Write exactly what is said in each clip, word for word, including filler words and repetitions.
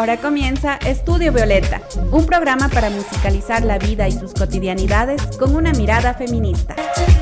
Ahora comienza Estudio Violeta, un programa para musicalizar la vida y sus cotidianidades con una mirada feminista.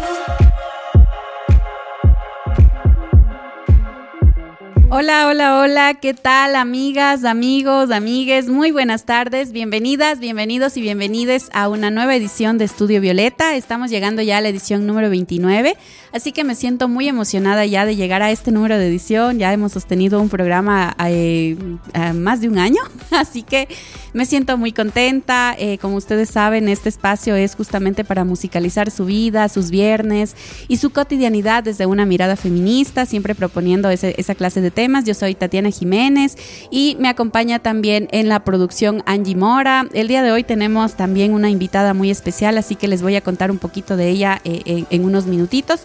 Hola, hola, hola, ¿qué tal, amigas, amigos, amigues? Muy buenas tardes, bienvenidas, bienvenidos y bienvenides a una nueva edición de Estudio Violeta. Estamos llegando ya a la edición número veintinueve, así que me siento muy emocionada ya de llegar a este número de edición. Ya hemos sostenido un programa eh, a más de un año, así que me siento muy contenta. Eh, como ustedes saben, este espacio es justamente para musicalizar su vida, sus viernes y su cotidianidad desde una mirada feminista, siempre proponiendo ese, esa clase de temas. Yo soy Tatiana Jiménez y me acompaña también en la producción Angie Mora. El día de hoy tenemos también una invitada muy especial, así que les voy a contar un poquito de ella eh, en, en unos minutitos.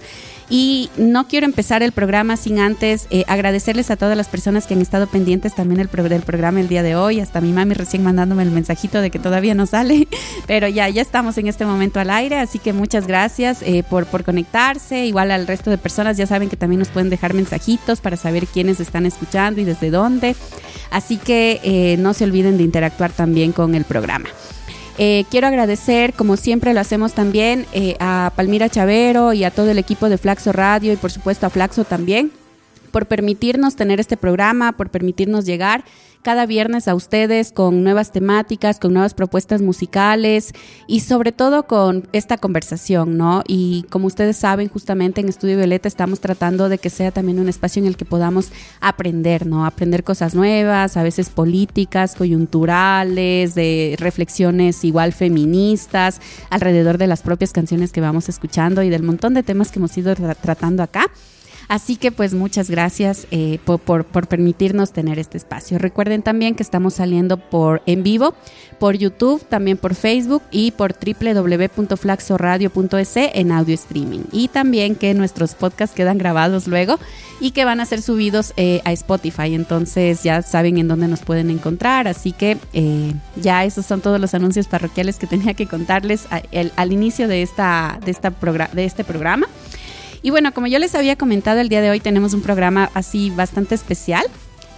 Y no quiero empezar el programa sin antes eh, agradecerles a todas las personas que han estado pendientes también el pro- del programa el día de hoy. Hasta mi mami recién mandándome el mensajito de que todavía no sale, pero ya, ya estamos en este momento al aire, así que muchas gracias eh, por, por conectarse. Igual al resto de personas, ya saben que también nos pueden dejar mensajitos para saber quiénes están escuchando y desde dónde. Así que eh, no se olviden de interactuar también con el programa. Eh, quiero agradecer, como siempre lo hacemos también, eh, a Palmira Chavero y a todo el equipo de Flaxo Radio y por supuesto a Flaxo también, por permitirnos tener este programa, por permitirnos llegar cada viernes a ustedes con nuevas temáticas, con nuevas propuestas musicales y sobre todo con esta conversación, ¿no? Y como ustedes saben, justamente en Estudio Violeta estamos tratando de que sea también un espacio en el que podamos aprender, ¿no? Aprender cosas nuevas, a veces políticas, coyunturales, de reflexiones igual feministas, alrededor de las propias canciones que vamos escuchando y del montón de temas que hemos ido tra- tratando acá. Así que pues muchas gracias eh, por, por, por permitirnos tener este espacio. Recuerden también que estamos saliendo por en vivo, por YouTube, también por Facebook y por doble u doble u doble u punto flaxo radio punto e s en audio streaming. Y también que nuestros podcasts quedan grabados luego y que van a ser subidos eh, a Spotify. Entonces ya saben en dónde nos pueden encontrar. Así que eh, ya esos son todos los anuncios parroquiales que tenía que contarles a, el, al inicio de, esta, de, esta progr- de este programa. Y bueno, como yo les había comentado, el día de hoy tenemos un programa así bastante especial.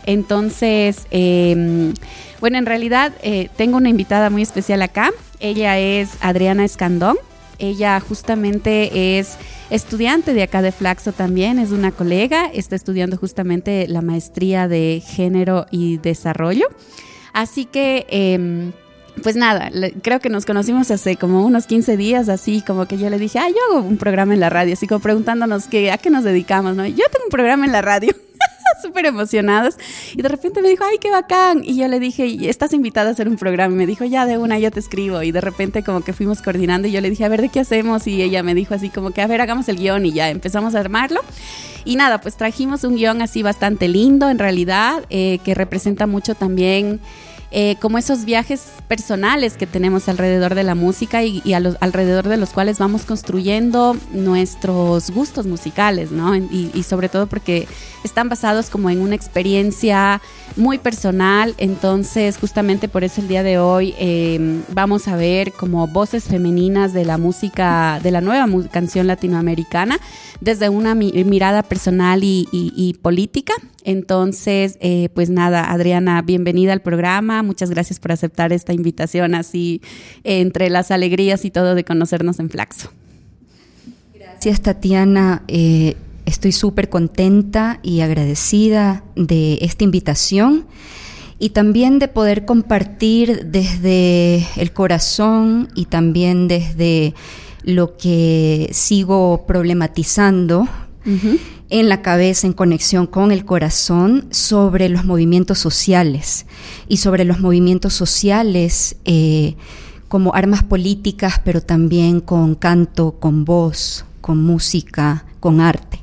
Entonces, eh, bueno, en realidad eh, tengo una invitada muy especial acá. Ella es Adriana Escandón. Ella justamente es estudiante de acá de Flaxo también, es una colega. Está estudiando justamente la maestría de género y desarrollo. Así que... Eh, Pues nada, le, creo que nos conocimos hace como unos quince días, así como que yo le dije, ah, yo hago un programa en la radio, así como preguntándonos que, a qué nos dedicamos, ¿no? Yo tengo un programa en la radio, súper emocionados, y de repente me dijo, ay, qué bacán, y yo le dije, estás invitada a hacer un programa, y me dijo, ya, de una, yo te escribo, y de repente como que fuimos coordinando, y yo le dije, a ver, ¿de qué hacemos? Y ella me dijo así como que, a ver, hagamos el guión, y ya empezamos a armarlo. Y nada, pues trajimos un guión así bastante lindo, en realidad, eh, que representa mucho también... Eh, como esos viajes personales que tenemos alrededor de la música y, y a los, alrededor de los cuales vamos construyendo nuestros gustos musicales, ¿no? Y, y sobre todo porque están basados como en una experiencia muy personal. Entonces justamente por eso el día de hoy eh, vamos a ver como voces femeninas de la música, de la nueva mu- canción latinoamericana desde una mi- mirada personal y, y, y política. Entonces, eh, pues nada, Adriana, bienvenida al programa. Muchas gracias por aceptar esta invitación así eh, entre las alegrías y todo de conocernos en Flaxo. Gracias, Tatiana. Eh, estoy súper contenta y agradecida de esta invitación y también de poder compartir desde el corazón y también desde lo que sigo problematizando. Uh-huh. En la cabeza, en conexión con el corazón, sobre los movimientos sociales y sobre los movimientos sociales eh, como armas políticas, pero también con canto, con voz, con música, con arte.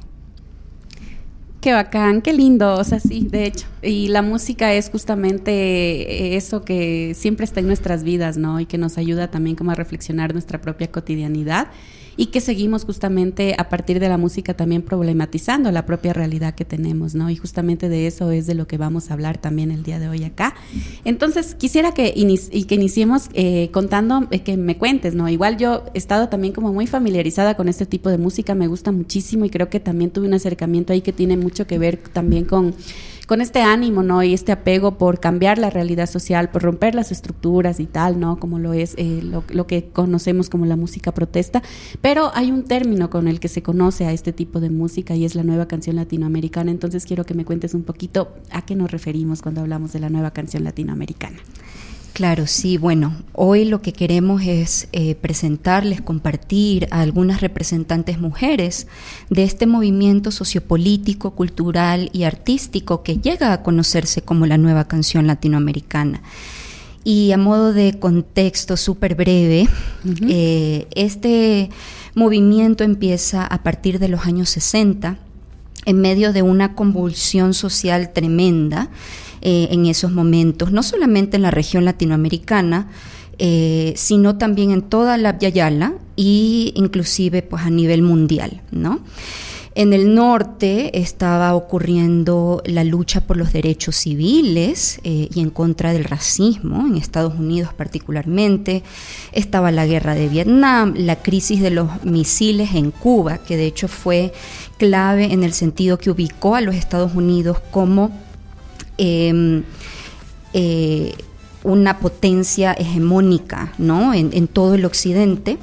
Qué bacán, qué lindo, o sea, sí, de hecho. Y la música es justamente eso que siempre está en nuestras vidas, ¿no? Y que nos ayuda también como a reflexionar nuestra propia cotidianidad. Y que seguimos justamente a partir de la música también problematizando la propia realidad que tenemos, ¿no? Y justamente de eso es de lo que vamos a hablar también el día de hoy acá. Entonces, quisiera que, inici- y que iniciemos eh, contando, eh, que me cuentes, ¿no? Igual yo he estado también como muy familiarizada con este tipo de música, me gusta muchísimo y creo que también tuve un acercamiento ahí que tiene mucho que ver también con con este ánimo, ¿no? Y este apego por cambiar la realidad social, por romper las estructuras y tal, ¿no? Como lo es eh, lo, lo que conocemos como la música protesta. Pero hay un término con el que se conoce a este tipo de música y es la nueva canción latinoamericana. Entonces quiero que me cuentes un poquito a qué nos referimos cuando hablamos de la nueva canción latinoamericana. Claro, sí, bueno, hoy lo que queremos es eh, presentarles, compartir a algunas representantes mujeres de este movimiento sociopolítico, cultural y artístico que llega a conocerse como la nueva canción latinoamericana. Y a modo de contexto súper breve, uh-huh. eh, este movimiento empieza a partir de los años sesenta, en medio de una convulsión social tremenda, Eh, en esos momentos, no solamente en la región latinoamericana, eh, sino también en toda la Abya Yala e inclusive pues, a nivel mundial, ¿no? En el norte estaba ocurriendo la lucha por los derechos civiles eh, y en contra del racismo, en Estados Unidos particularmente. Estaba la guerra de Vietnam, la crisis de los misiles en Cuba, que de hecho fue clave en el sentido que ubicó a los Estados Unidos como Eh, eh, una potencia hegemónica, ¿no? en, en todo el occidente,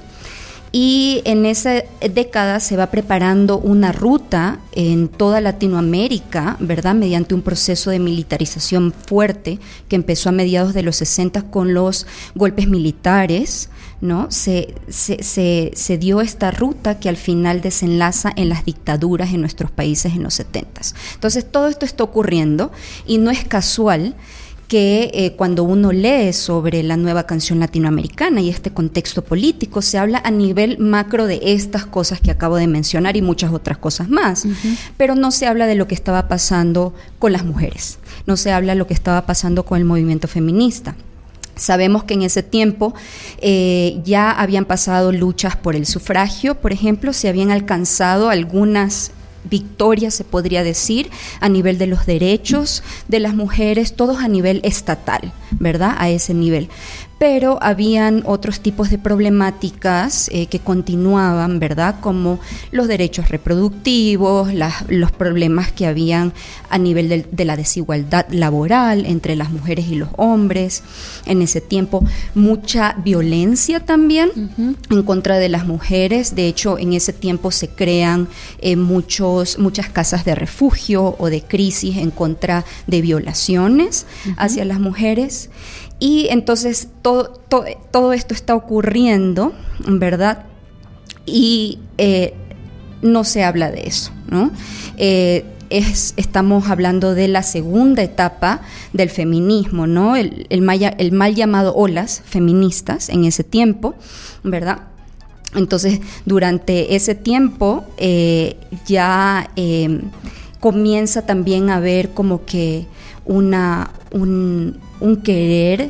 y en esa década se va preparando una ruta en toda Latinoamérica, ¿verdad? Mediante un proceso de militarización fuerte que empezó a mediados de los sesenta con los golpes militares, ¿no? Se, se, se, se dio esta ruta que al final desenlaza en las dictaduras en nuestros países en los setentas. Entonces todo esto está ocurriendo y no es casual que eh, cuando uno lee sobre la nueva canción latinoamericana y este contexto político, se habla a nivel macro de estas cosas que acabo de mencionar y muchas otras cosas más, uh-huh. pero no se habla de lo que estaba pasando con las mujeres, no se habla de lo que estaba pasando con el movimiento feminista. Sabemos que en ese tiempo eh, ya habían pasado luchas por el sufragio, por ejemplo, se habían alcanzado algunas victorias, se podría decir, a nivel de los derechos de las mujeres, todos a nivel estatal, ¿verdad? A ese nivel. Pero habían otros tipos de problemáticas eh, que continuaban, ¿verdad? Como los derechos reproductivos, las, los problemas que habían a nivel de, de la desigualdad laboral entre las mujeres y los hombres. En ese tiempo, mucha violencia también uh-huh. en contra de las mujeres. De hecho, en ese tiempo se crean eh, muchos, muchas casas de refugio o de crisis en contra de violaciones uh-huh. hacia las mujeres. Y entonces todo, todo, todo esto está ocurriendo, ¿verdad? Y eh, no se habla de eso, ¿no? Eh, es, estamos hablando de la segunda etapa del feminismo, ¿no? El, el, mal, el mal llamado olas feministas en ese tiempo, ¿verdad? Entonces, durante ese tiempo eh, ya eh, comienza también a haber como que una... un un querer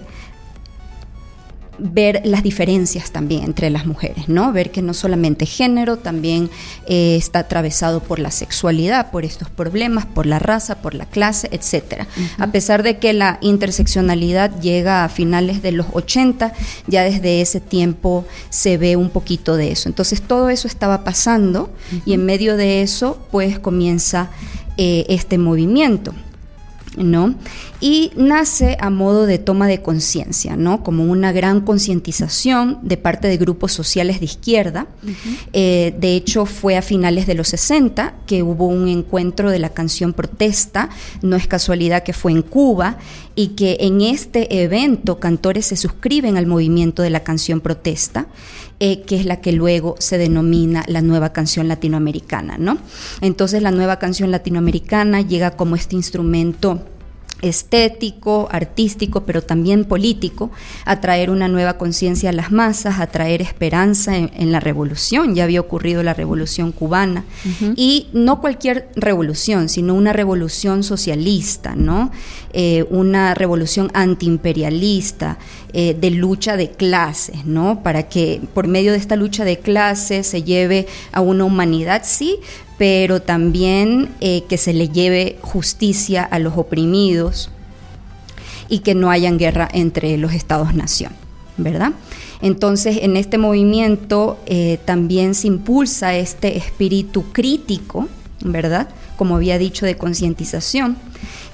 ver las diferencias también entre las mujeres, ¿no? Ver que no solamente género, también eh, está atravesado por la sexualidad, por estos problemas, por la raza, por la clase, etcétera. Uh-huh. A pesar de que la interseccionalidad llega a finales de los ochenta, ya desde ese tiempo se ve un poquito de eso. Entonces todo eso estaba pasando uh-huh. y en medio de eso pues comienza eh, este movimiento, ¿no? Y nace a modo de toma de conciencia, ¿no? Como una gran concientización de parte de grupos sociales de izquierda. Uh-huh. Eh, de hecho, fue a finales de los sesenta que hubo un encuentro de la canción protesta, no es casualidad que fue en Cuba, y que en este evento cantores se suscriben al movimiento de la canción protesta, eh, que es la que luego se denomina la nueva canción latinoamericana, ¿no? Entonces la nueva canción latinoamericana llega como este instrumento estético, artístico, pero también político, a traer una nueva conciencia a las masas, a traer esperanza en, en la revolución. Ya había ocurrido la revolución cubana, uh-huh. y no cualquier revolución, sino una revolución socialista, ¿no? Eh, una revolución antiimperialista, eh, de lucha de clases, ¿no? Para que por medio de esta lucha de clases se lleve a una humanidad, sí, pero también eh, que se le lleve justicia a los oprimidos y que no hayan guerra entre los estados-nación, ¿verdad? Entonces, en este movimiento eh, también se impulsa este espíritu crítico, ¿verdad? Como había dicho, de concientización,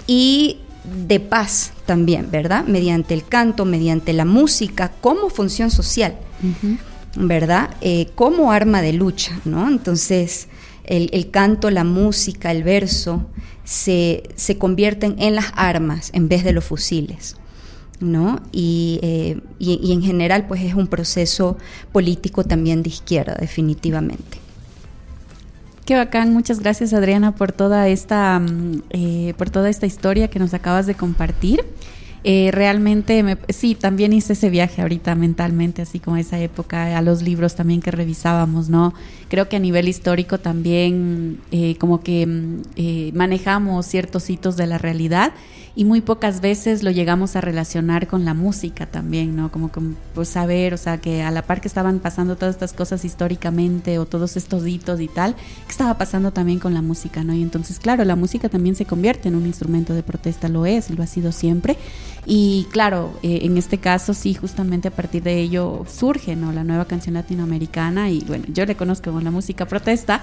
y de paz también, ¿verdad? Mediante el canto, mediante la música, como función social, uh-huh. ¿verdad? Eh, como arma de lucha, ¿no? Entonces, el, el canto, la música, el verso se, se convierten en las armas en vez de los fusiles, ¿no? Y, eh, y, y en general, pues es un proceso político también de izquierda, definitivamente. Qué bacán, muchas gracias Adriana por toda esta, eh, por toda esta historia que nos acabas de compartir. Eh, realmente, me, sí, también hice ese viaje ahorita mentalmente, así como esa época, a los libros también que revisábamos, ¿no? Creo que a nivel histórico también eh, como que eh, manejamos ciertos hitos de la realidad y muy pocas veces lo llegamos a relacionar con la música también, ¿no? Como, como pues saber, o sea, que a la par que estaban pasando todas estas cosas históricamente o todos estos hitos y tal, ¿qué estaba pasando también con la música, ¿no? Y entonces, claro, la música también se convierte en un instrumento de protesta, lo es, lo ha sido siempre. Y claro, eh, en este caso sí, justamente a partir de ello surge, ¿no?, la nueva canción latinoamericana y bueno, yo le conozco como la música protesta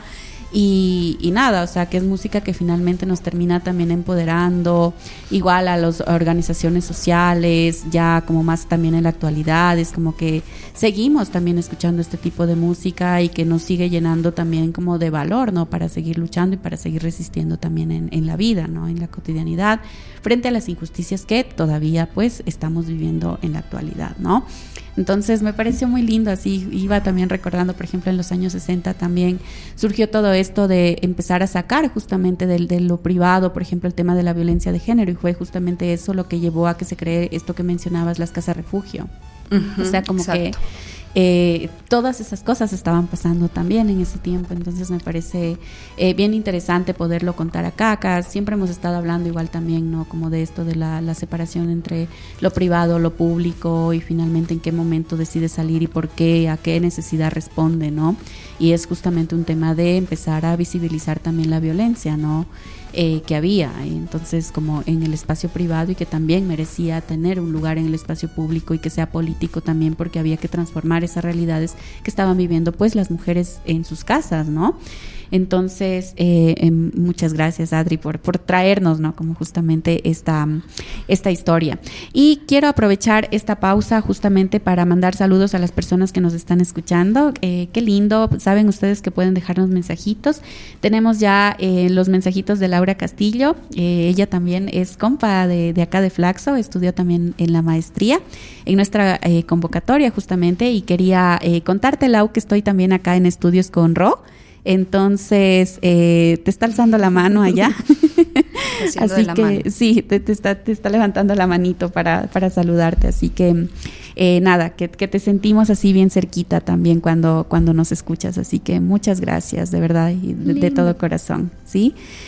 y, y nada, o sea, que es música que finalmente nos termina también empoderando, igual a las organizaciones sociales, ya como más también en la actualidad, es como que seguimos también escuchando este tipo de música y que nos sigue llenando también como de valor, ¿no?, para seguir luchando y para seguir resistiendo también en, en la vida, ¿no?, en la cotidianidad, frente a las injusticias que todavía pues estamos viviendo en la actualidad, ¿no? Entonces me pareció muy lindo, así iba también recordando, por ejemplo, en los años sesenta también surgió todo esto de empezar a sacar justamente de, de lo privado, por ejemplo, el tema de la violencia de género, y fue justamente eso lo que llevó a que se cree esto que mencionabas, las casas refugio. Uh-huh, o sea, como exacto. que Eh, todas esas cosas estaban pasando también en ese tiempo, entonces me parece eh, bien interesante poderlo contar acá. Acá siempre hemos estado hablando igual también, ¿no?, como de esto de la, la separación entre lo privado, lo público y finalmente en qué momento decide salir y por qué, a qué necesidad responde, ¿no? Y es justamente un tema de empezar a visibilizar también la violencia, ¿no?, Eh, que había, entonces como en el espacio privado y que también merecía tener un lugar en el espacio público y que sea político también, porque había que transformar esas realidades que estaban viviendo pues las mujeres en sus casas, ¿no? Entonces, eh, eh, muchas gracias Adri por, por traernos, ¿no?, como justamente esta, esta historia. Y quiero aprovechar esta pausa justamente para mandar saludos a las personas que nos están escuchando. Eh, qué lindo, saben ustedes que pueden dejarnos mensajitos. Tenemos ya eh, los mensajitos de Laura Castillo, eh, ella también es compa de, de acá de Flaxo, estudió también en la maestría, en nuestra eh, convocatoria justamente, y quería eh, contarte, Lau, que estoy también acá en estudios con Ro. Entonces, eh, te está alzando la mano allá. Así la que mano. Sí, te, te, está, te está levantando la manito para, para saludarte. Así que, eh, nada, que, que te sentimos así bien cerquita también cuando, cuando nos escuchas. Así que muchas gracias, de verdad, y de, de todo corazón, ¿sí?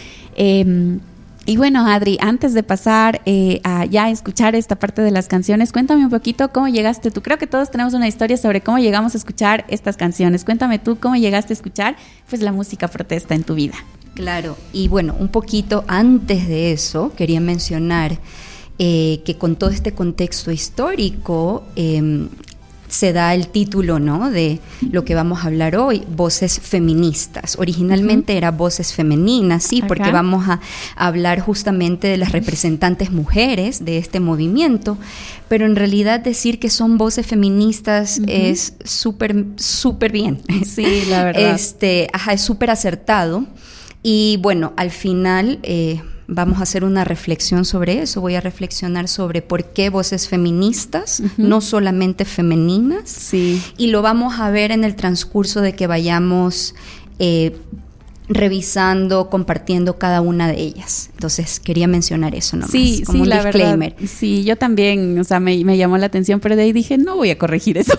Eh, Y bueno, Adri, antes de pasar eh, a ya escuchar esta parte de las canciones, cuéntame un poquito cómo llegaste tú. Creo que todos tenemos una historia sobre cómo llegamos a escuchar estas canciones. Cuéntame tú cómo llegaste a escuchar pues la música protesta en tu vida. Claro, y bueno, un poquito antes de eso quería mencionar eh, que con todo este contexto histórico eh, se da el título, ¿no?, de lo que vamos a hablar hoy, voces feministas. Originalmente uh-huh. era voces femeninas, sí, okay. porque vamos a, a hablar justamente de las representantes mujeres de este movimiento, pero en realidad decir que son voces feministas uh-huh. es súper, súper bien. Sí, la verdad. Este, ajá, es súper acertado. Y bueno, al final eh, vamos a hacer una reflexión sobre eso. Voy a reflexionar sobre por qué voces feministas, uh-huh. no solamente femeninas. Sí. Y lo vamos a ver en el transcurso de que vayamos eh, revisando, compartiendo cada una de ellas. Entonces, quería mencionar eso nomás, sí, como sí, un la disclaimer. Verdad, sí, yo también, o sea, me, me llamó la atención, pero de ahí dije, no voy a corregir eso.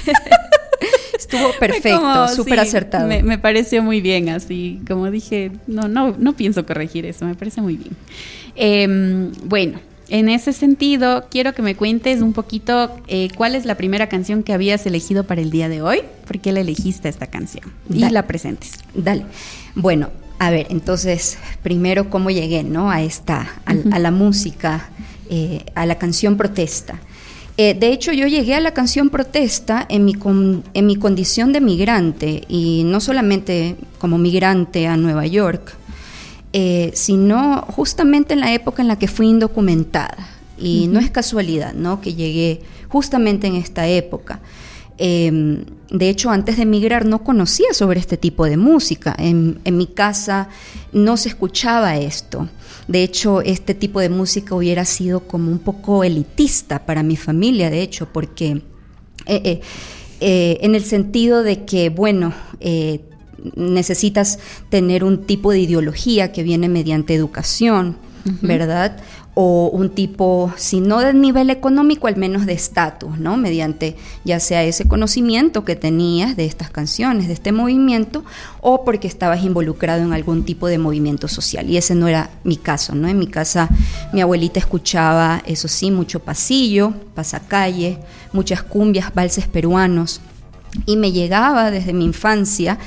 Estuvo perfecto, súper sí, acertado. Me, me pareció muy bien, así como dije, no, no, no pienso corregir eso, me parece muy bien. Eh, bueno, en ese sentido, quiero que me cuentes un poquito eh, cuál es la primera canción que habías elegido para el día de hoy, por qué la elegiste esta canción y Dale. la presentes. Dale. Bueno, a ver, entonces, primero, ¿cómo llegué, no, a esta, a, uh-huh. a la música, eh, a la canción protesta? Eh, de hecho, yo llegué a la canción protesta en mi, con, en mi condición de migrante, y no solamente como migrante a Nueva York, eh, sino justamente en la época en la que fui indocumentada. Y uh-huh. no es casualidad, ¿no?, que llegué justamente en esta época. Eh, de hecho, antes de emigrar no conocía sobre este tipo de música. En, en mi casa no se escuchaba esto. De hecho, este tipo de música hubiera sido como un poco elitista para mi familia, de hecho, porque eh, eh, eh, en el sentido de que, bueno, eh, necesitas tener un tipo de ideología que viene mediante educación, uh-huh. ¿verdad?, o un tipo, si no de nivel económico, al menos de estatus, ¿no?, mediante ya sea ese conocimiento que tenías de estas canciones, de este movimiento, o porque estabas involucrado en algún tipo de movimiento social, y ese no era mi caso, ¿no? En mi casa mi abuelita escuchaba, eso sí, mucho pasillo, pasacalle, muchas cumbias, valses peruanos, y me llegaba desde mi infancia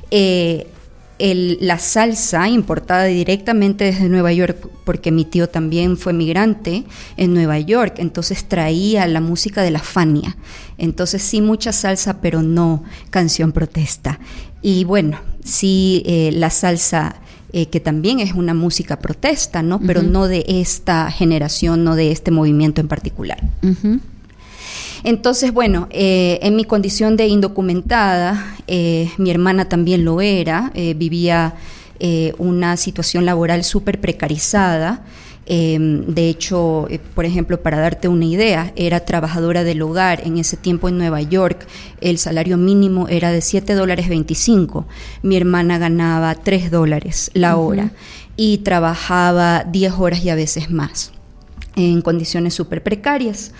eh, El, la salsa importada directamente desde Nueva York, porque mi tío también fue migrante en Nueva York, entonces traía la música de la Fania. Entonces sí, mucha salsa, pero no canción protesta. Y bueno, sí, eh, la salsa, eh, que también es una música protesta, ¿no? Pero uh-huh. no de esta generación, no de este movimiento en particular. Uh-huh. Entonces, bueno, eh, en mi condición de indocumentada, eh, mi hermana también lo era, eh, vivía eh, una situación laboral súper precarizada. Eh, de hecho, eh, por ejemplo, para darte una idea, era trabajadora del hogar en ese tiempo en Nueva York. El salario mínimo era de siete dólares veinticinco. Mi hermana ganaba tres dólares la hora uh-huh. y trabajaba diez horas y a veces más, en condiciones súper precarias.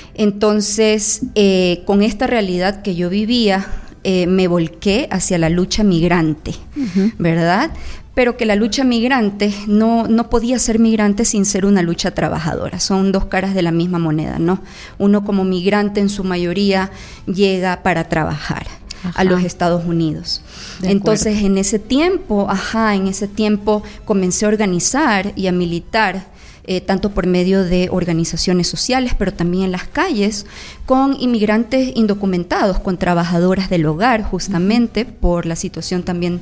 Entonces, eh, con esta realidad que yo vivía, eh, me volqué hacia la lucha migrante, uh-huh. ¿verdad? Pero que la lucha migrante no, no podía ser migrante sin ser una lucha trabajadora. Son dos caras de la misma moneda, ¿no? Uno como migrante en su mayoría llega para trabajar ajá. a los Estados Unidos. De Entonces, acuerdo. en ese tiempo, ajá, en ese tiempo comencé a organizar y a militar, Eh, tanto por medio de organizaciones sociales, pero también en las calles, con inmigrantes indocumentados, con trabajadoras del hogar, justamente uh-huh. por la situación también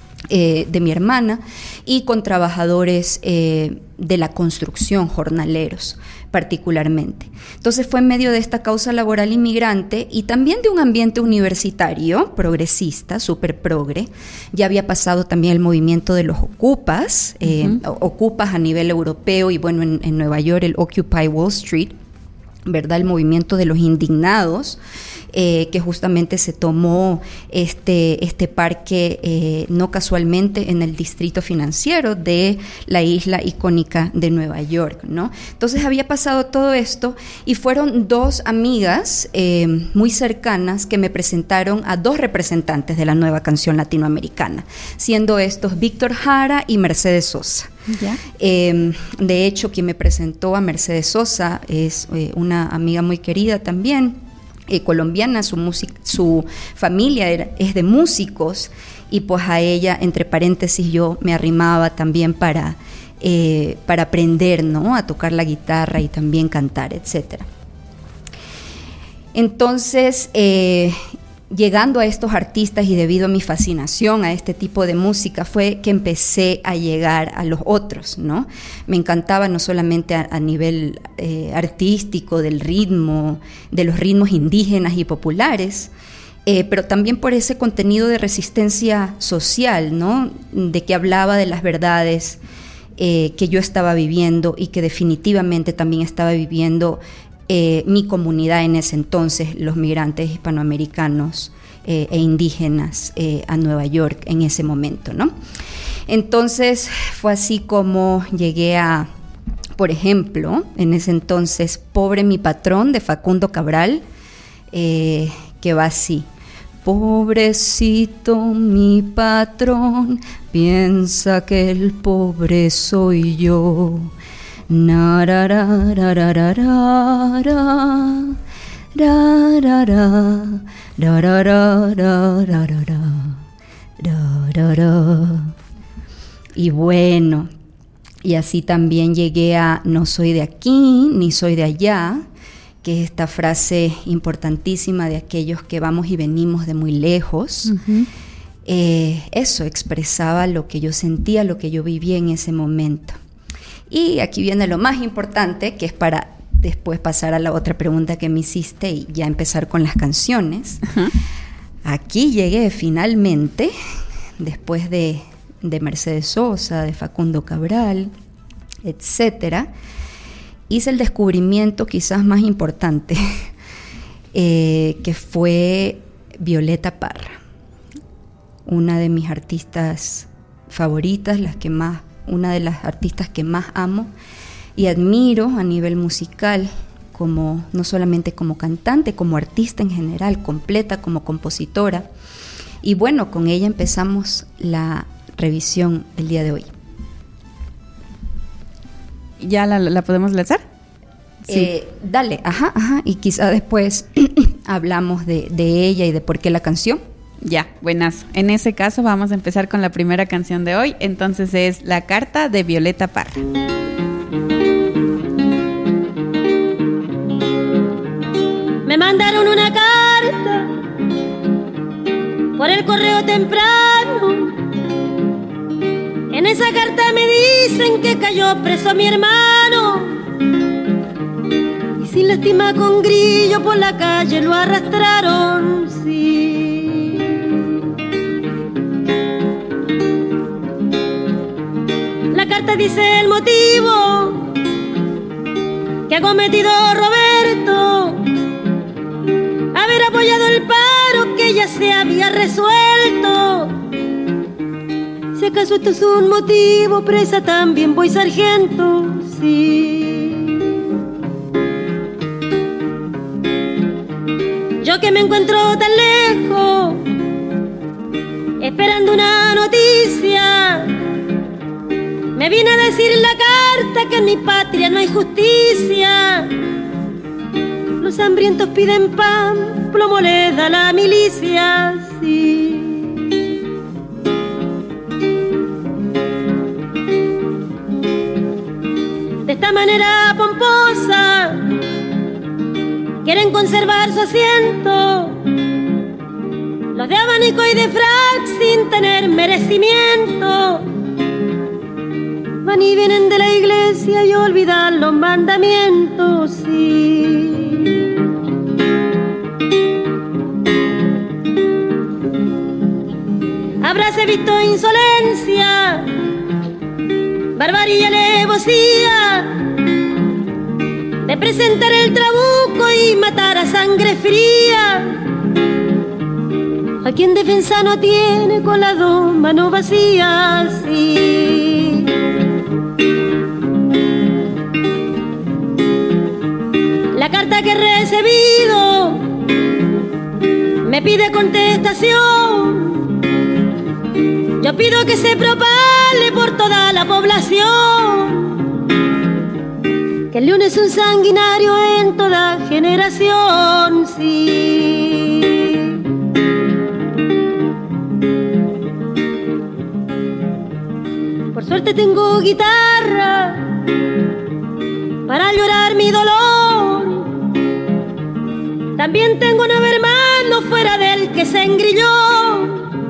eh, de mi hermana, y con trabajadores eh, de la construcción, jornaleros particularmente. Entonces fue en medio de esta causa laboral inmigrante y también de un ambiente universitario progresista, súper progre. Ya había pasado también el movimiento de los ocupas, eh, uh-huh. ocupas a nivel europeo y bueno, en, en Nueva York el Occupy Wall Street, ¿verdad? El movimiento de los indignados, eh, que justamente se tomó este, este parque, eh, no casualmente, en el distrito financiero de la isla icónica de Nueva York, ¿no? Entonces había pasado todo esto y fueron dos amigas eh, muy cercanas que me presentaron a dos representantes de la nueva canción latinoamericana, siendo estos Víctor Jara y Mercedes Sosa. ¿Ya? Eh, de hecho, quien me presentó a Mercedes Sosa es eh, una amiga muy querida también, eh, colombiana, su, music- su familia era, es de músicos y pues a ella, entre paréntesis, yo me arrimaba también para, eh, para aprender, ¿no?, a tocar la guitarra y también cantar, etcétera. Entonces, eh, llegando a estos artistas y debido a mi fascinación a este tipo de música fue que empecé a llegar a los otros, ¿no? Me encantaba no solamente a, a nivel eh, artístico, del ritmo, de los ritmos indígenas y populares, eh, pero también por ese contenido de resistencia social, ¿no? De que hablaba de las verdades eh, que yo estaba viviendo y que definitivamente también estaba viviendo Eh, mi comunidad en ese entonces, los migrantes hispanoamericanos eh, e indígenas eh, a Nueva York en ese momento, ¿no? Entonces fue así como llegué a, por ejemplo, en ese entonces, Pobre mi patrón de Facundo Cabral, eh, que va así: pobrecito mi patrón, piensa que el pobre soy yo. Y bueno, y así también llegué a No soy de aquí, ni soy de allá, que es esta frase importantísima de aquellos que vamos y venimos de muy lejos. Uh-huh. eh, eso expresaba lo que yo sentía, lo que yo vivía en ese momento. Y aquí viene lo más importante, que es para después pasar a la otra pregunta que me hiciste y ya empezar con las canciones. Uh-huh. Aquí llegué finalmente, después de, de Mercedes Sosa, de Facundo Cabral, etcétera, hice el descubrimiento quizás más importante, eh, que fue Violeta Parra, una de mis artistas favoritas, las que más, una de las artistas que más amo y admiro a nivel musical, como no solamente como cantante, como artista en general, completa como compositora. Y bueno, con ella empezamos la revisión del día de hoy. ¿Ya la, la podemos lanzar? Sí. Eh, dale, ajá, ajá, y quizá después hablamos de, de ella y de por qué la canción. Ya, buenazo. En ese caso vamos a empezar con la primera canción de hoy, entonces es La Carta de Violeta Parra. Me mandaron una carta por el correo temprano. En esa carta me dicen que cayó preso mi hermano. Y sin lástima con grillo por la calle lo arrastraron, sí. La carta dice el motivo que ha cometido Roberto, haber apoyado el paro que ya se había resuelto. Si acaso esto es un motivo, presa también voy, sargento, sí. Yo que me encuentro tan lejos, esperando una noticia, me vine a decir en la carta que en mi patria no hay justicia. Los hambrientos piden pan, plomo le da la milicia, sí. De esta manera pomposa quieren conservar su asiento los de abanico y de frac sin tener merecimiento. Van y vienen de la iglesia y olvidan los mandamientos, sí. Habráse visto insolencia, barbarie y alevosía de presentar el trabuco y matar a sangre fría a quien defensa no tiene, con las dos manos vacías, sí. La carta que he recibido me pide contestación. Yo pido que se propale por toda la población que el león es un sanguinario en toda generación, sí. Por suerte tengo guitarra para llorar mi dolor. También tengo nueve hermanos fuera del que se engrilló.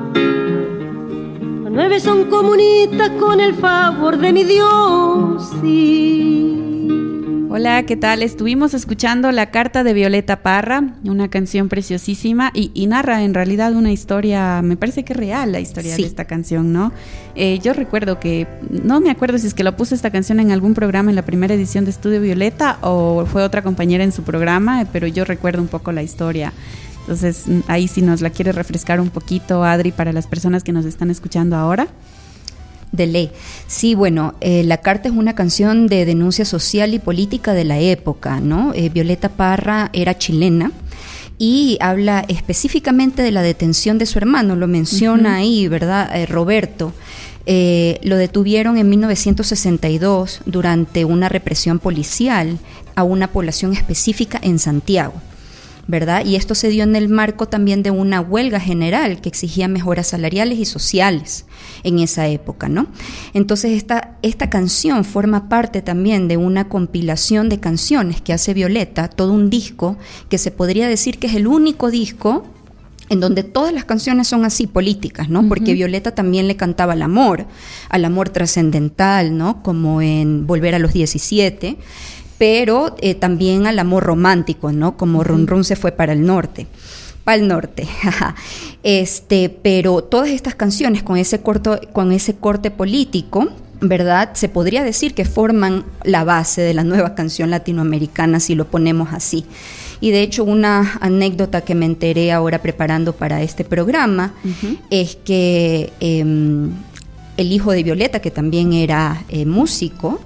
Los nueve son comunistas con el favor de mi Dios, sí. Hola, ¿qué tal? Estuvimos escuchando La Carta de Violeta Parra, una canción preciosísima y, y narra en realidad una historia, me parece que es real la historia sí. de esta canción, ¿no? Eh, yo recuerdo que, no me acuerdo si es que lo puse esta canción en algún programa en la primera edición de Estudio Violeta o fue otra compañera en su programa, pero yo recuerdo un poco la historia. Entonces, ahí si nos la quiere refrescar un poquito, Adri, para las personas que nos están escuchando ahora. De ley. Sí, bueno, eh, La Carta es una canción de denuncia social y política de la época, ¿no? Eh, Violeta Parra era chilena y habla específicamente de la detención de su hermano, lo menciona uh-huh. ahí, ¿verdad? Eh, Roberto. Eh, lo detuvieron en mil novecientos sesenta y dos durante una represión policial a una población específica en Santiago, ¿verdad? Y esto se dio en el marco también de una huelga general que exigía mejoras salariales y sociales en esa época, ¿no? Entonces esta, esta canción forma parte también de una compilación de canciones que hace Violeta, todo un disco que se podría decir que es el único disco en donde todas las canciones son así, políticas, ¿no? Uh-huh. Porque Violeta también le cantaba al amor, al amor trascendental, ¿no? Como en Volver a los diecisiete, pero eh, también al amor romántico, ¿no? Como uh-huh. Run Run se fue para el norte. Para el norte, este, pero todas estas canciones con ese, corto, con ese corte político, ¿verdad? Se podría decir que forman la base de la nueva canción latinoamericana, si lo ponemos así. Y de hecho, una anécdota que me enteré ahora preparando para este programa uh-huh. es que eh, el hijo de Violeta, que también era eh, músico,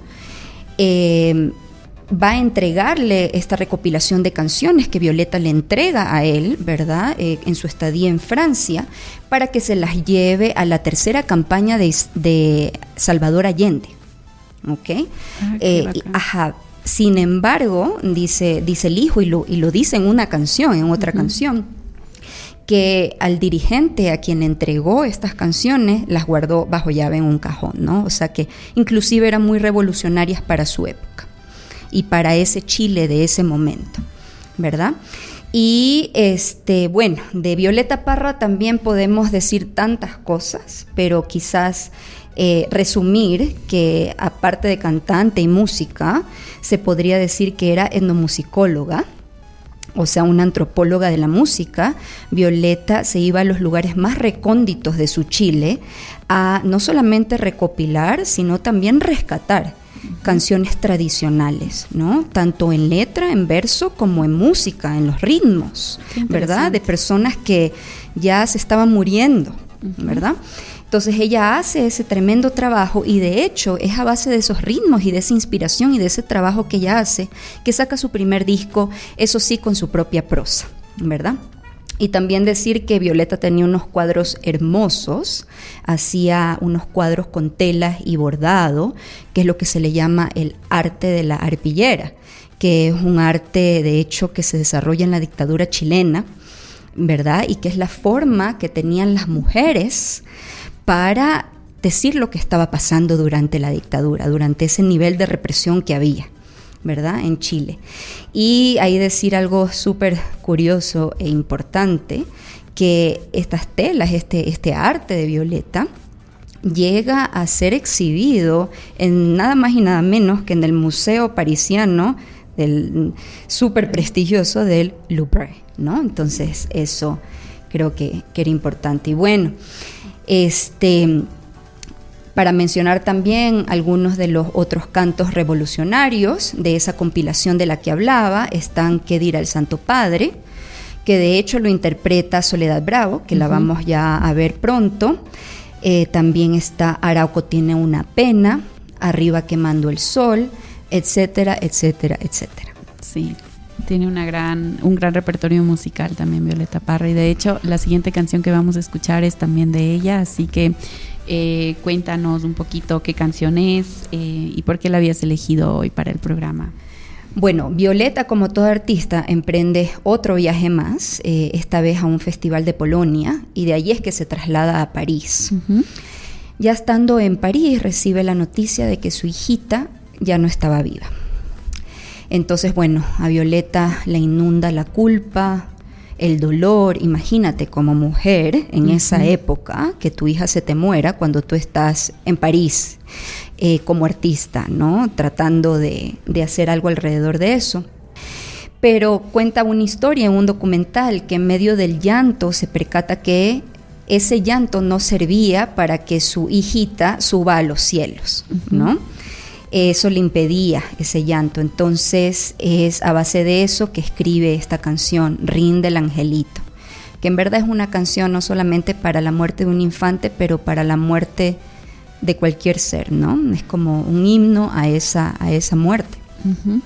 eh, va a entregarle esta recopilación de canciones que Violeta le entrega a él, ¿verdad? Eh, en su estadía en Francia, para que se las lleve a la tercera campaña de, de Salvador Allende, ¿ok? Ah, eh, y, ajá. Sin embargo, dice, dice el hijo, y lo, y lo dice en una canción, en otra uh-huh. canción, que al dirigente a quien le entregó estas canciones las guardó bajo llave en un cajón, ¿no? O sea que inclusive eran muy revolucionarias para su época y para ese Chile de ese momento, ¿verdad? Y este, bueno, de Violeta Parra también podemos decir tantas cosas, pero quizás eh, resumir que aparte de cantante y música, se podría decir que era etnomusicóloga, o sea, una antropóloga de la música. Violeta se iba a los lugares más recónditos de su Chile a no solamente recopilar, sino también rescatar canciones tradicionales, ¿no? Tanto en letra, en verso, como en música, en los ritmos, ¿verdad? De personas que ya se estaban muriendo, uh-huh. ¿verdad? Entonces ella hace ese tremendo trabajo y de hecho es a base de esos ritmos y de esa inspiración y de ese trabajo que ella hace que saca su primer disco, eso sí, con su propia prosa, ¿verdad? Y también decir que Violeta tenía unos cuadros hermosos, hacía unos cuadros con telas y bordado, que es lo que se le llama el arte de la arpillera, que es un arte de hecho que se desarrolla en la dictadura chilena, ¿verdad? Y que es la forma que tenían las mujeres para decir lo que estaba pasando durante la dictadura, durante ese nivel de represión que había, ¿verdad? En Chile. Y ahí decir algo súper curioso e importante, que estas telas, este, este arte de Violeta, llega a ser exhibido en nada más y nada menos que en el Museo Parisiano, del súper prestigioso del Louvre, ¿no? Entonces eso creo que, que era importante. Y bueno, este... para mencionar también algunos de los otros cantos revolucionarios de esa compilación de la que hablaba, están ¿Qué dirá el Santo Padre?, que de hecho lo interpreta Soledad Bravo, que uh-huh. la vamos ya a ver pronto. Eh, también está Arauco tiene una pena, Arriba quemando el sol, etcétera, etcétera, etcétera. Sí, tiene una gran, un gran repertorio musical también Violeta Parra, y de hecho la siguiente canción que vamos a escuchar es también de ella, así que Eh, cuéntanos un poquito qué canción es eh, y por qué la habías elegido hoy para el programa. Bueno, Violeta, como toda artista, emprende otro viaje más, eh, esta vez a un festival de Polonia, y de allí es que se traslada a París. Uh-huh. Ya estando en París, recibe la noticia de que su hijita ya no estaba viva. Entonces, bueno, a Violeta la inunda la culpa, el dolor. Imagínate como mujer en uh-huh. esa época que tu hija se te muera cuando tú estás en París eh, como artista, ¿no? Tratando de, de hacer algo alrededor de eso. Pero cuenta una historia en un documental que en medio del llanto se percata que ese llanto no servía para que su hijita suba a los cielos, uh-huh. ¿no? Eso le impedía ese llanto. Entonces es a base de eso que escribe esta canción, Rinde el Angelito, que en verdad es una canción no solamente para la muerte de un infante, pero para la muerte de cualquier ser, ¿no? Es como un himno a esa, a esa muerte. Uh-huh.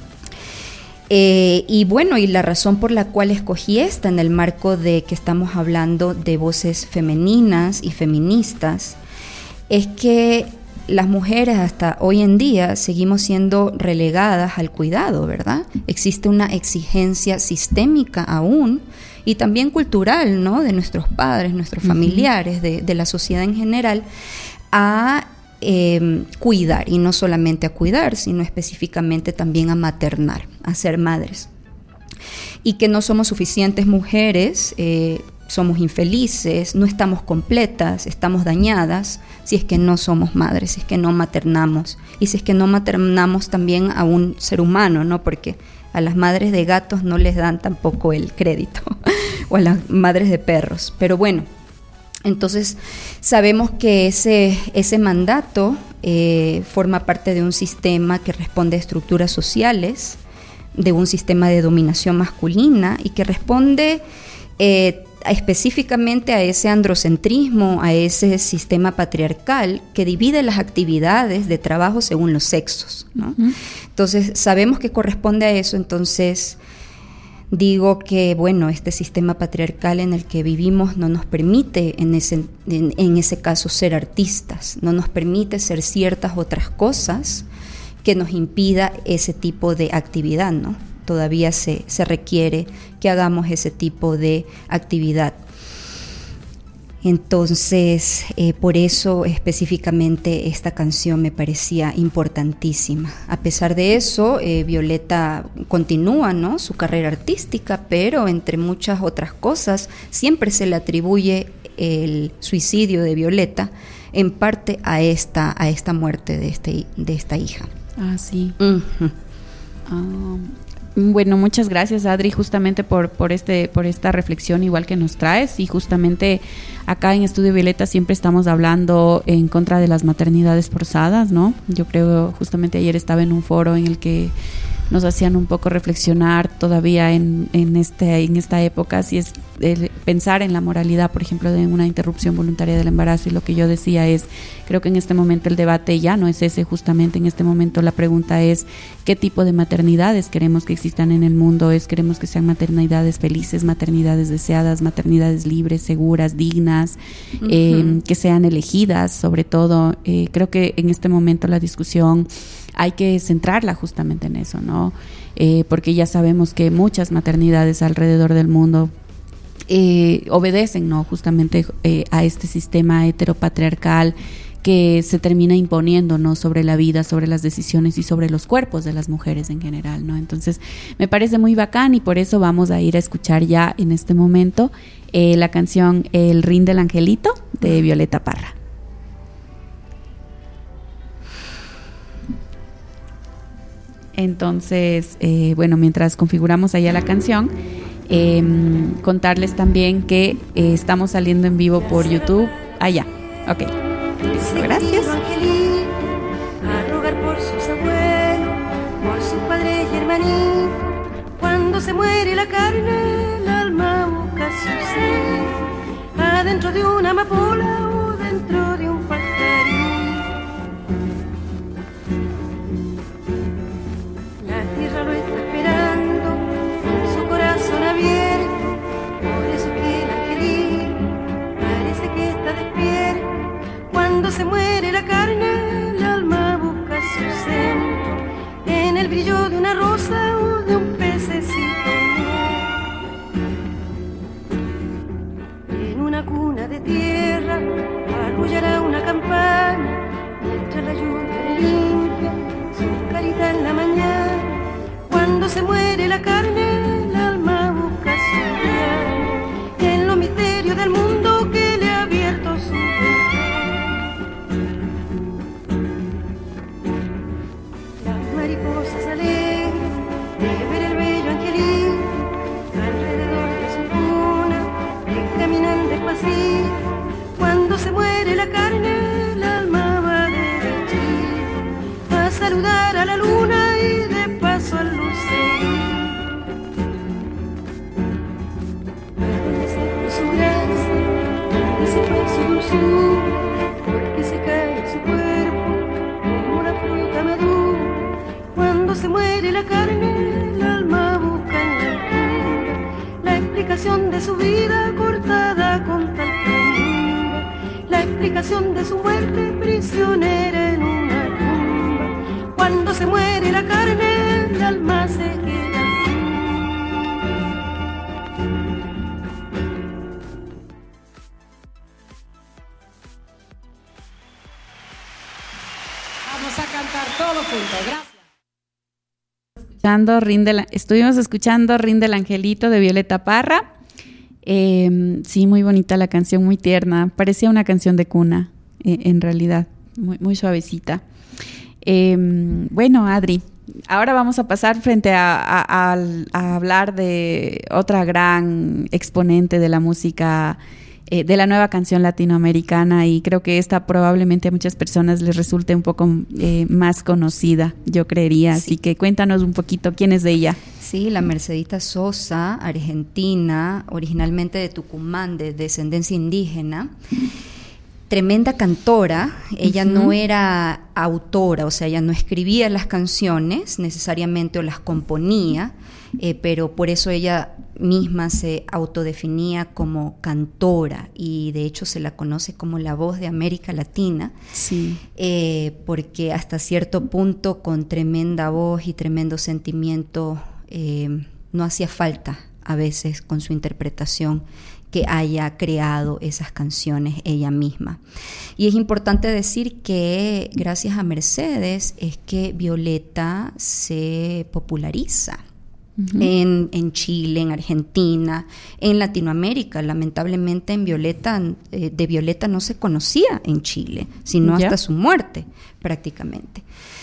Eh, y bueno, y la razón por la cual escogí esta en el marco de que estamos hablando de voces femeninas y feministas, es que las mujeres hasta hoy en día seguimos siendo relegadas al cuidado, ¿verdad? Existe una exigencia sistémica aún y también cultural, ¿no? De nuestros padres, nuestros familiares, de, de la sociedad en general, a eh, cuidar, y no solamente a cuidar, sino específicamente también a maternar, a ser madres. Y que no somos suficientes mujeres eh, somos infelices, no estamos completas, estamos dañadas si es que no somos madres, si es que no maternamos y si es que no maternamos también a un ser humano, ¿no? Porque a las madres de gatos no les dan tampoco el crédito o a las madres de perros. Pero bueno, entonces sabemos que ese, ese mandato eh, forma parte de un sistema que responde a estructuras sociales, de un sistema de dominación masculina y que responde eh, específicamente a ese androcentrismo, a ese sistema patriarcal que divide las actividades de trabajo según los sexos, ¿no? Uh-huh. Entonces, sabemos que corresponde a eso, entonces digo que, bueno, este sistema patriarcal en el que vivimos no nos permite, en ese, en, en ese caso, ser artistas, no nos permite ser ciertas otras cosas que nos impida ese tipo de actividad, ¿no? Todavía se, se requiere que hagamos ese tipo de actividad. Entonces, eh, por eso específicamente esta canción me parecía importantísima. A pesar de eso, eh, Violeta continúa, ¿no?, su carrera artística, pero entre muchas otras cosas, siempre se le atribuye el suicidio de Violeta en parte a esta, a esta muerte de, este, de esta hija. Ah, sí. Uh-huh. Um. Bueno, muchas gracias, Adri, justamente por, por, este, por esta reflexión igual que nos traes, y justamente acá en Estudio Violeta siempre estamos hablando en contra de las maternidades forzadas, ¿no? Yo creo, justamente ayer estaba en un foro en el que nos hacían un poco reflexionar todavía en, en, este, en esta época, si es el pensar en la moralidad, por ejemplo, de una interrupción voluntaria del embarazo, y lo que yo decía es, creo que en este momento el debate ya no es ese, justamente en este momento la pregunta es qué tipo de maternidades queremos que existan en el mundo, es queremos que sean maternidades felices, maternidades deseadas, maternidades libres, seguras, dignas, uh-huh. eh, que sean elegidas, sobre todo, eh, creo que en este momento la discusión hay que centrarla justamente en eso, ¿no? Eh, porque ya sabemos que muchas maternidades alrededor del mundo eh, obedecen, ¿no?, justamente eh, a este sistema heteropatriarcal que se termina imponiendo, ¿no?, sobre la vida, sobre las decisiones y sobre los cuerpos de las mujeres en general, ¿no? Entonces, me parece muy bacán y por eso vamos a ir a escuchar ya en este momento eh, la canción El Rin del Angelito de Violeta Parra. Entonces, eh, bueno, mientras configuramos allá la canción, eh, contarles también que eh, estamos saliendo en vivo por YouTube. Allá, ah, ok. Gracias. A rogar por sus abuelos, por su padre y hermanito. Cuando se muere la carne, el alma busca su ser, adentro de una amapola o dentro de un pajarín. Lo está esperando con su corazón abierto, por eso que el angelito parece que está despierto. Cuando se muere la carne, el alma busca su centro, en el brillo de una rosa o de un pececito. En una cuna de tierra arrullará una campana, mientras la lluvia limpia su carita en la mañana. Cuando se muere la carne, el alma busca su guía, en los misterios del mundo que le ha abierto su ventana. Las mariposas alegres de ver el bello angelito alrededor de su cuna, que caminan despacito. Cuando se muere la carne, el alma va derechito a saludar a la luna y de paso al lucero. ¿Dónde se fue su gracia? ¿Dónde se fue su dulzura? Porque se cae en su cuerpo como una fruta madura. Cuando se muere la carne, el alma busca en la altura la explicación de su vida cortada con tal ternura, la explicación de su muerte prisionera en una tumba. Cuando se muere la carne, el alma se queda. Vamos a cantar todos juntos. Gracias. Escuchando, rinde la, estuvimos escuchando Rinde el Angelito de Violeta Parra. Eh, sí, muy bonita la canción, muy tierna. Parecía una canción de cuna, eh, en realidad, muy, muy suavecita. Eh, bueno, Adri, ahora vamos a pasar frente a, a, a, a hablar de otra gran exponente de la música, eh, de la nueva canción latinoamericana, y creo que esta probablemente a muchas personas les resulte un poco eh, más conocida, yo creería. Sí. Así que cuéntanos un poquito quién es de ella. Sí, la Mercedita Sosa, argentina, originalmente de Tucumán, de descendencia indígena. Tremenda cantora. Ella uh-huh. no era autora, o sea, ella no escribía las canciones necesariamente o las componía, eh, pero por eso ella misma se autodefinía como cantora, y de hecho se la conoce como la voz de América Latina, sí. eh, porque hasta cierto punto, con tremenda voz y tremendo sentimiento, eh, no hacía falta a veces con su interpretación que haya creado esas canciones ella misma. Y es importante decir que gracias a Mercedes es que Violeta se populariza uh-huh. en, en Chile, en Argentina, en Latinoamérica. Lamentablemente en Violeta, eh, de Violeta no se conocía en Chile, sino ¿Ya? hasta su muerte prácticamente.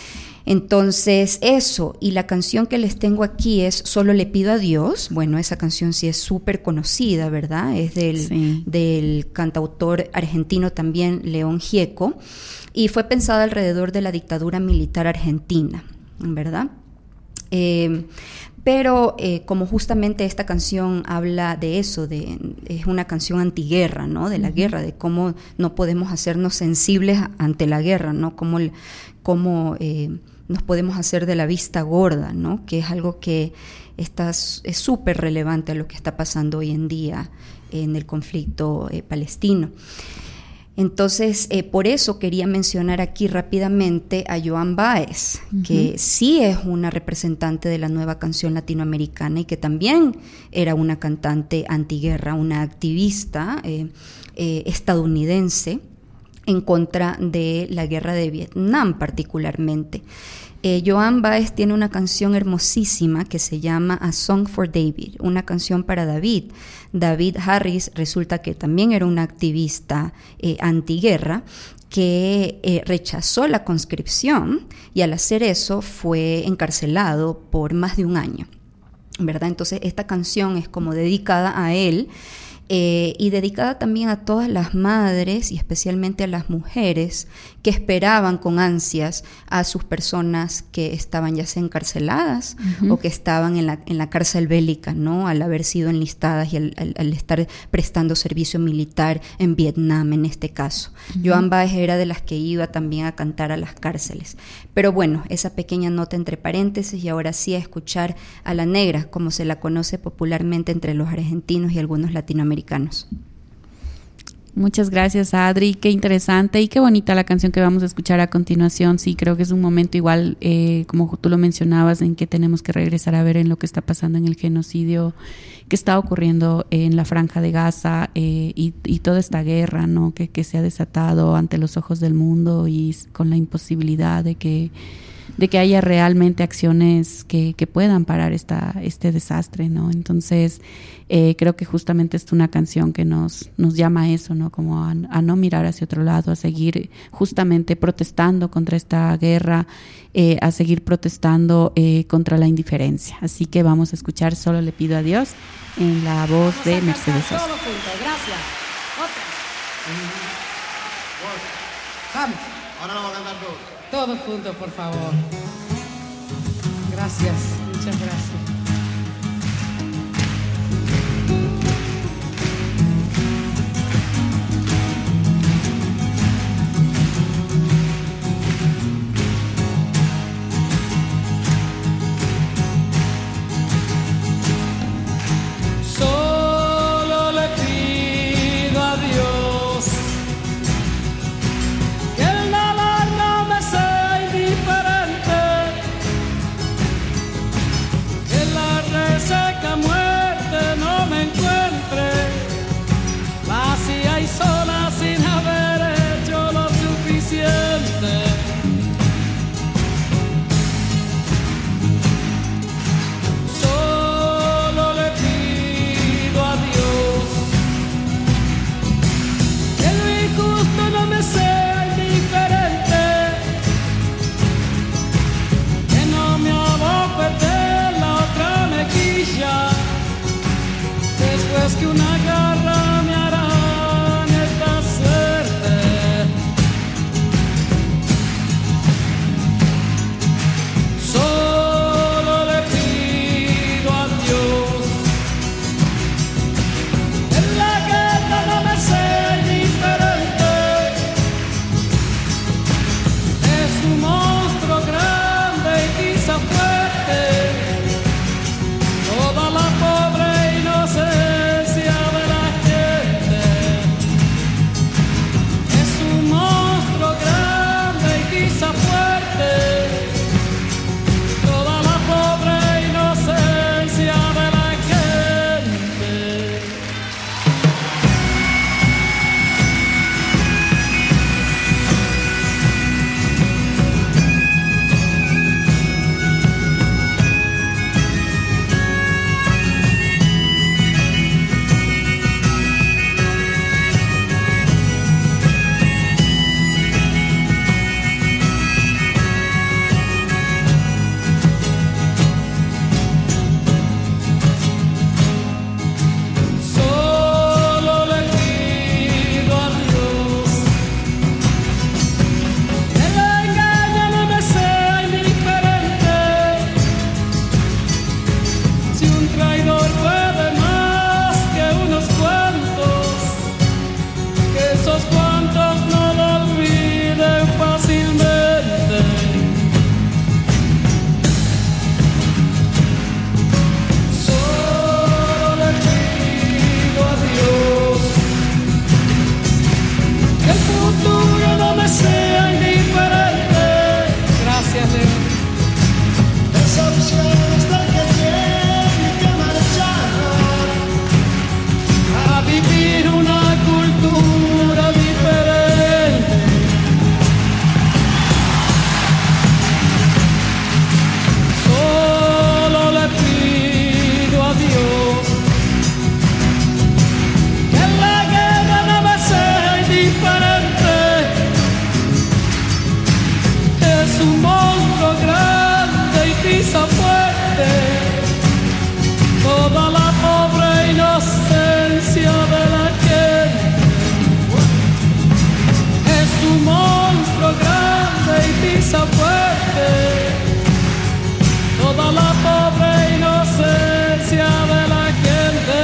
Entonces eso, y la canción que les tengo aquí es Solo le pido a Dios. Bueno, esa canción sí es súper conocida, ¿verdad? Es del, sí. del cantautor argentino también, León Gieco, y fue pensada alrededor de la dictadura militar argentina, ¿verdad? Eh, pero eh, como justamente esta canción habla de eso, de, es una canción antiguerra, ¿no? De la uh-huh. guerra, de cómo no podemos hacernos sensibles ante la guerra, ¿no? Cómo, cómo eh, nos podemos hacer de la vista gorda, ¿no? Que es algo que está, es súper relevante a lo que está pasando hoy en día en el conflicto eh, palestino. Entonces, eh, por eso quería mencionar aquí rápidamente a Joan Baez, uh-huh. que sí es una representante de la nueva canción latinoamericana y que también era una cantante antiguerra, una activista eh, eh, estadounidense en contra de la guerra de Vietnam particularmente. Eh, Joan Baez tiene una canción hermosísima que se llama A Song for David, una canción para David. David Harris resulta que también era una activista eh, antiguerra que eh, rechazó la conscripción y al hacer eso fue encarcelado por más de un año, ¿verdad? Entonces esta canción es como dedicada a él. Eh, y dedicada también a todas las madres y especialmente a las mujeres que esperaban con ansias a sus personas que estaban ya sea encarceladas uh-huh. o que estaban en la, en la cárcel bélica, ¿no? Al haber sido enlistadas y al, al, al estar prestando servicio militar en Vietnam en este caso. Uh-huh. Joan Baez era de las que iba también a cantar a las cárceles. Pero bueno, esa pequeña nota entre paréntesis, y ahora sí a escuchar a la negra, como se la conoce popularmente entre los argentinos y algunos latinoamericanos. Muchas gracias, Adri, qué interesante y qué bonita la canción que vamos a escuchar a continuación. Sí, creo que es un momento igual, eh, como tú lo mencionabas, en que tenemos que regresar a ver en lo que está pasando en el genocidio que está ocurriendo en la Franja de Gaza eh, y, y toda esta guerra, ¿no? que, que se ha desatado ante los ojos del mundo y con la imposibilidad de que de que haya realmente acciones que, que puedan parar esta, este desastre, ¿no? Entonces, eh, creo que justamente es una canción que nos, nos llama a eso, ¿no? Como a, a no mirar hacia otro lado, a seguir justamente protestando contra esta guerra, eh, a seguir protestando eh, contra la indiferencia. Así que vamos a escuchar Solo le pido a Dios en la voz vamos de Mercedes Sosa. Todo junto, gracias. Otra. Vamos. Ahora lo vamos a cantar todo. Todos juntos, por favor. Gracias, muchas gracias. Solo le pido a Dios que el dolor no me sea indiferente, que toda la pobre inocencia de la gente.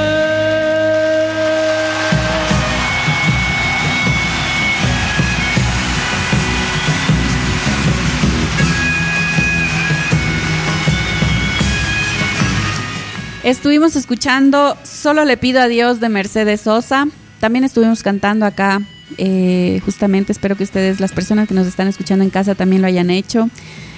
Estuvimos escuchando Solo le pido a Dios de Mercedes Sosa. También estuvimos cantando acá, eh, justamente espero que ustedes, las personas que nos están escuchando en casa, también lo hayan hecho.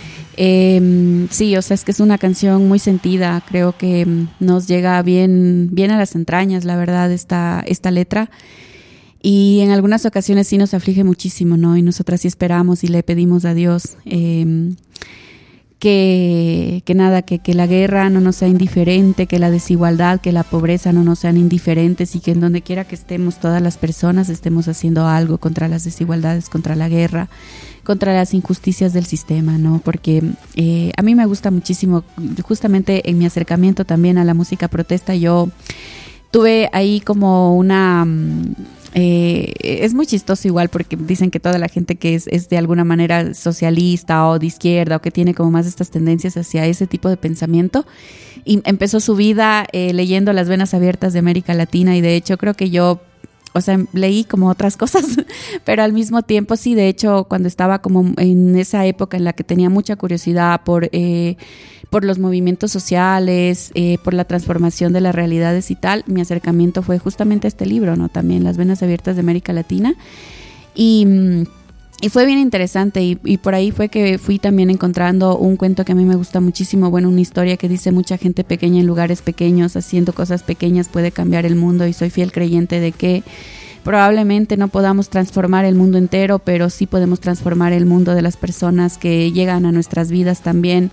Eh, sí, o sea, es que es una canción muy sentida, creo que nos llega bien, bien a las entrañas, la verdad, esta, esta letra. Y en algunas ocasiones sí nos aflige muchísimo, ¿no? Y nosotras sí esperamos y le pedimos a Dios eh, que, que nada, que, que la guerra no nos sea indiferente, que la desigualdad, que la pobreza no nos sean indiferentes y que en donde quiera que estemos todas las personas estemos haciendo algo contra las desigualdades, contra la guerra, contra las injusticias del sistema, ¿no? Porque eh, a mí me gusta muchísimo, justamente en mi acercamiento también a la música protesta, yo tuve ahí como una... Eh, es muy chistoso igual porque dicen que toda la gente que es, es de alguna manera socialista o de izquierda o que tiene como más estas tendencias hacia ese tipo de pensamiento y empezó su vida eh, leyendo Las Venas Abiertas de América Latina y de hecho creo que yo, o sea, leí como otras cosas, pero al mismo tiempo sí, de hecho cuando estaba como en esa época en la que tenía mucha curiosidad por... Eh, por los movimientos sociales, eh, por la transformación de las realidades y tal, mi acercamiento fue justamente a este libro, ¿no? También Las Venas Abiertas de América Latina. Y, y fue bien interesante y, y por ahí fue que fui también encontrando un cuento que a mí me gusta muchísimo, bueno, una historia que dice mucha gente pequeña en lugares pequeños, haciendo cosas pequeñas puede cambiar el mundo y soy fiel creyente de que probablemente no podamos transformar el mundo entero, pero sí podemos transformar el mundo de las personas que llegan a nuestras vidas también.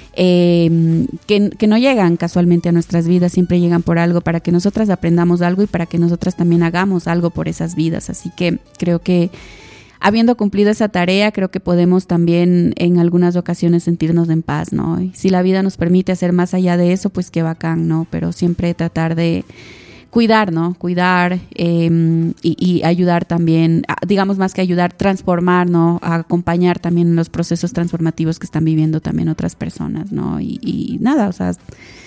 Eh, que, que no llegan casualmente a nuestras vidas, siempre llegan por algo, para que nosotras aprendamos algo y para que nosotras también hagamos algo por esas vidas. Así que creo que habiendo cumplido esa tarea, creo que podemos también en algunas ocasiones sentirnos en paz, ¿no? Y si la vida nos permite hacer más allá de eso, pues qué bacán, ¿no? Pero siempre tratar de cuidar, ¿no? Cuidar eh, y, y ayudar también, digamos más que ayudar, transformar, ¿no? A acompañar también en los procesos transformativos que están viviendo también otras personas, ¿no? Y, y nada, o sea,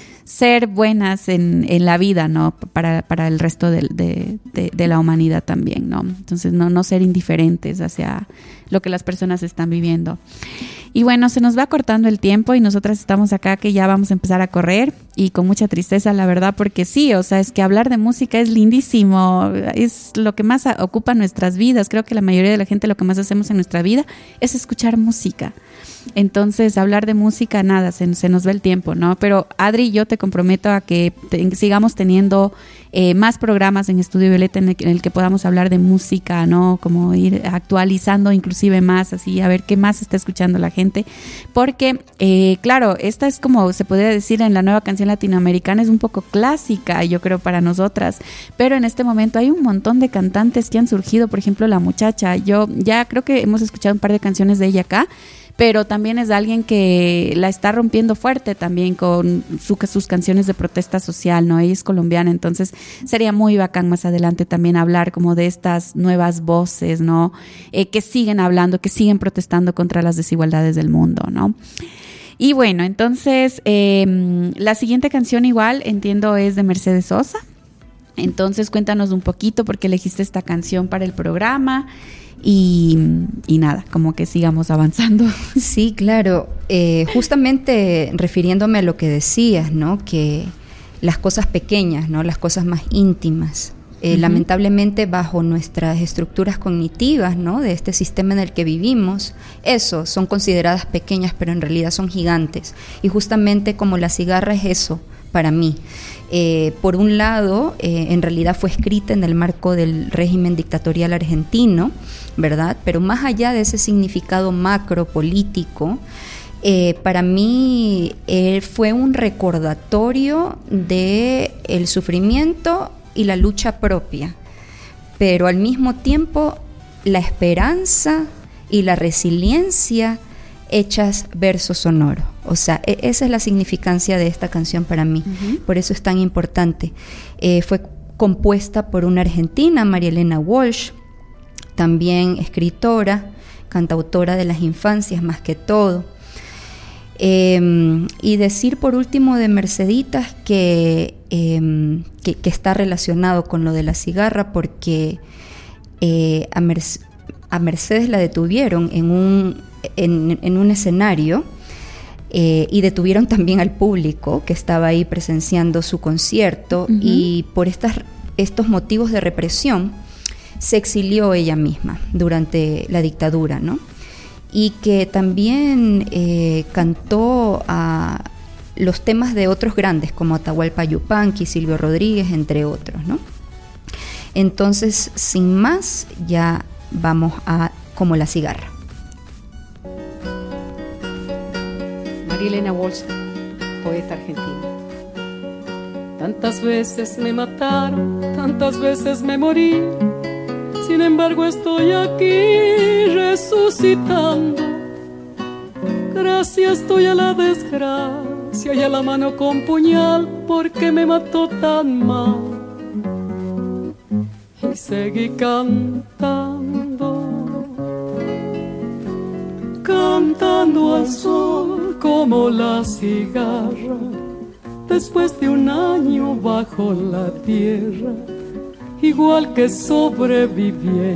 ser buenas en, en la vida, ¿no? Para, para el resto de, de, de, de la humanidad también, ¿no? Entonces, no, no ser indiferentes hacia lo que las personas están viviendo. Y bueno, se nos va cortando el tiempo y nosotras estamos acá que ya vamos a empezar a correr y con mucha tristeza, la verdad, porque sí, o sea, es que hablar de música es lindísimo, es lo que más ocupa nuestras vidas. Creo que la mayoría de la gente lo que más hacemos en nuestra vida es escuchar música. Entonces, hablar de música, nada, se, se nos va el tiempo, ¿no? Pero Adri, yo te comprometo a que te, sigamos teniendo eh, más programas en Estudio Violeta en el, en el que podamos hablar de música, ¿no? Como ir actualizando inclusive más, así, a ver qué más está escuchando la gente. Porque, eh, claro, esta es como se podría decir en la nueva canción latinoamericana, es un poco clásica, yo creo, para nosotras. Pero en este momento hay un montón de cantantes que han surgido, por ejemplo, La Muchacha. Yo ya creo que hemos escuchado un par de canciones de ella acá, pero también es alguien que la está rompiendo fuerte también con su, sus canciones de protesta social, ¿no? Ella es colombiana, entonces sería muy bacán más adelante también hablar como de estas nuevas voces, ¿no? Eh, que siguen hablando, que siguen protestando contra las desigualdades del mundo, ¿no? Y bueno, entonces eh, la siguiente canción igual, entiendo, es de Mercedes Sosa. Entonces cuéntanos un poquito por qué elegiste esta canción para el programa. Y, y nada, como que sigamos avanzando. Sí, claro. Eh, justamente refiriéndome a lo que decías, ¿no? Que las cosas pequeñas, ¿no? Las cosas más íntimas. Eh, uh-huh. Lamentablemente, bajo nuestras estructuras cognitivas, ¿no? De este sistema en el que vivimos, eso son consideradas pequeñas, pero en realidad son gigantes. Y justamente como la cigarra es eso para mí. Eh, por un lado, eh, en realidad fue escrita en el marco del régimen dictatorial argentino, ¿verdad? Pero más allá de ese significado macro político, eh, para mí eh, fue un recordatorio de el sufrimiento y la lucha propia, pero al mismo tiempo la esperanza y la resiliencia hechas verso sonoro. O sea, esa es la significancia de esta canción para mí. Uh-huh. Por eso es tan importante. Eh, fue compuesta por una argentina, María Elena Walsh, también escritora, cantautora de las infancias más que todo. Eh, y decir por último de Merceditas que, eh, que, que está relacionado con lo de la cigarra, porque eh, a, Merc- a Mercedes la detuvieron en un, en, en un escenario eh, y detuvieron también al público que estaba ahí presenciando su concierto, uh-huh. y por estas, estos motivos de represión se exilió ella misma durante la dictadura, ¿no? Y que también eh, cantó a los temas de otros grandes como Atahualpa Yupanqui, Silvio Rodríguez, entre otros, ¿no? Entonces, sin más, ya vamos a Como la cigarra. María Elena Walsh, poeta argentina. Tantas veces me mataron, tantas veces me morí. Sin embargo estoy aquí resucitando. Gracias estoy a la desgracia y a la mano con puñal, porque me mató tan mal. Y seguí cantando, cantando al sol como la cigarra, después de un año bajo la tierra, igual que sobreviviente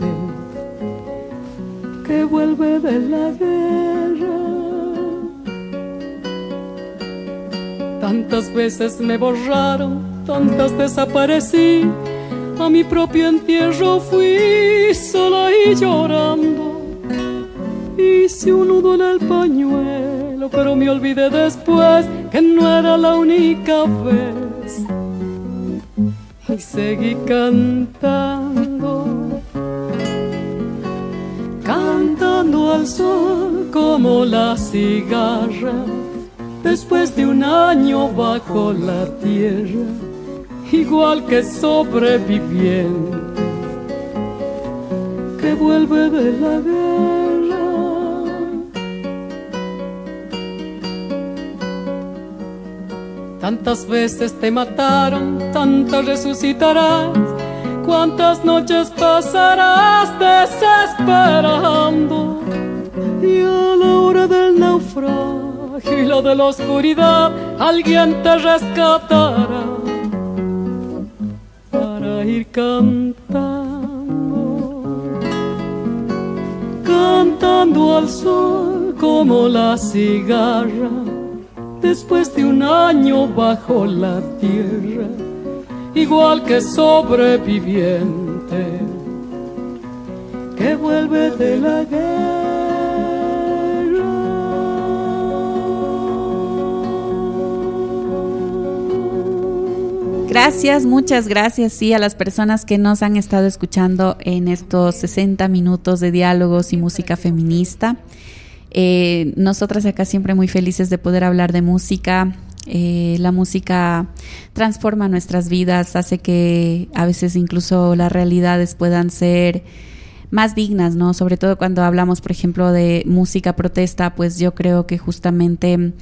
que vuelve de la guerra. Tantas veces me borraron, tantas desaparecí, a mi propio entierro fui sola y llorando. Hice un nudo en el pañuelo, pero me olvidé después que no era la única vez. Y seguí cantando, cantando al sol como la cigarra, después de un año bajo la tierra, igual que sobreviviente que vuelve de la guerra. Tantas veces te mataron, tantas resucitarás, cuántas noches pasarás desesperando, y a la hora del naufragio y la de la oscuridad alguien te rescatará para ir cantando, cantando al sol como la cigarra, después de un año bajo la tierra, igual que sobreviviente que vuelve de la guerra. Gracias, muchas gracias, sí, a las personas que nos han estado escuchando en estos sesenta minutos de diálogos y música feminista. Eh, nosotras acá siempre muy felices de poder hablar de música. Eh, la música transforma nuestras vidas, hace que a veces incluso las realidades puedan ser más dignas, ¿no? Sobre todo cuando hablamos, por ejemplo, de música protesta, pues yo creo que justamente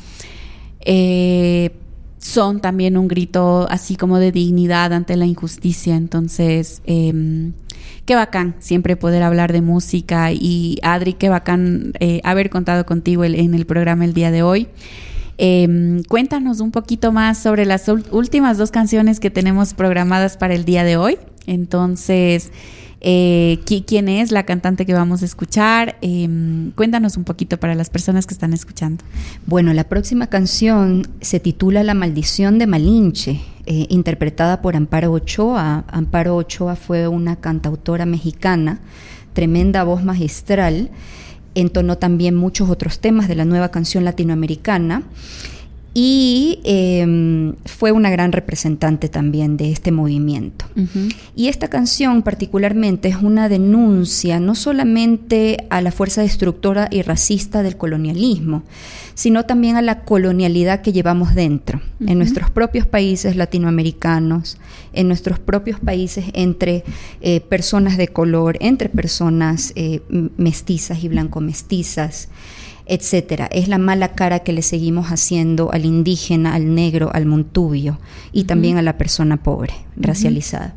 eh, son también un grito así como de dignidad ante la injusticia. Entonces, eh, qué bacán siempre poder hablar de música. Y Adri, qué bacán eh, haber contado contigo el, en el programa el día de hoy. Eh, cuéntanos un poquito más sobre las últimas dos canciones que tenemos programadas para el día de hoy. Entonces, eh, ¿quién es la cantante que vamos a escuchar? Eh, cuéntanos un poquito para las personas que están escuchando. Bueno, la próxima canción se titula La Maldición de Malinche, eh, interpretada por Amparo Ochoa. Amparo Ochoa fue una cantautora mexicana, tremenda voz magistral. Entonó también muchos otros temas de la nueva canción latinoamericana y eh, fue una gran representante también de este movimiento. Uh-huh. Y esta canción particularmente es una denuncia no solamente a la fuerza destructora y racista del colonialismo, sino también a la colonialidad que llevamos dentro, uh-huh. en nuestros propios países latinoamericanos, en nuestros propios países entre eh, personas de color, entre personas eh, mestizas y blanco-mestizas, etcétera. Es la mala cara que le seguimos haciendo al indígena, al negro, al montubio y uh-huh. también a la persona pobre, uh-huh. racializada.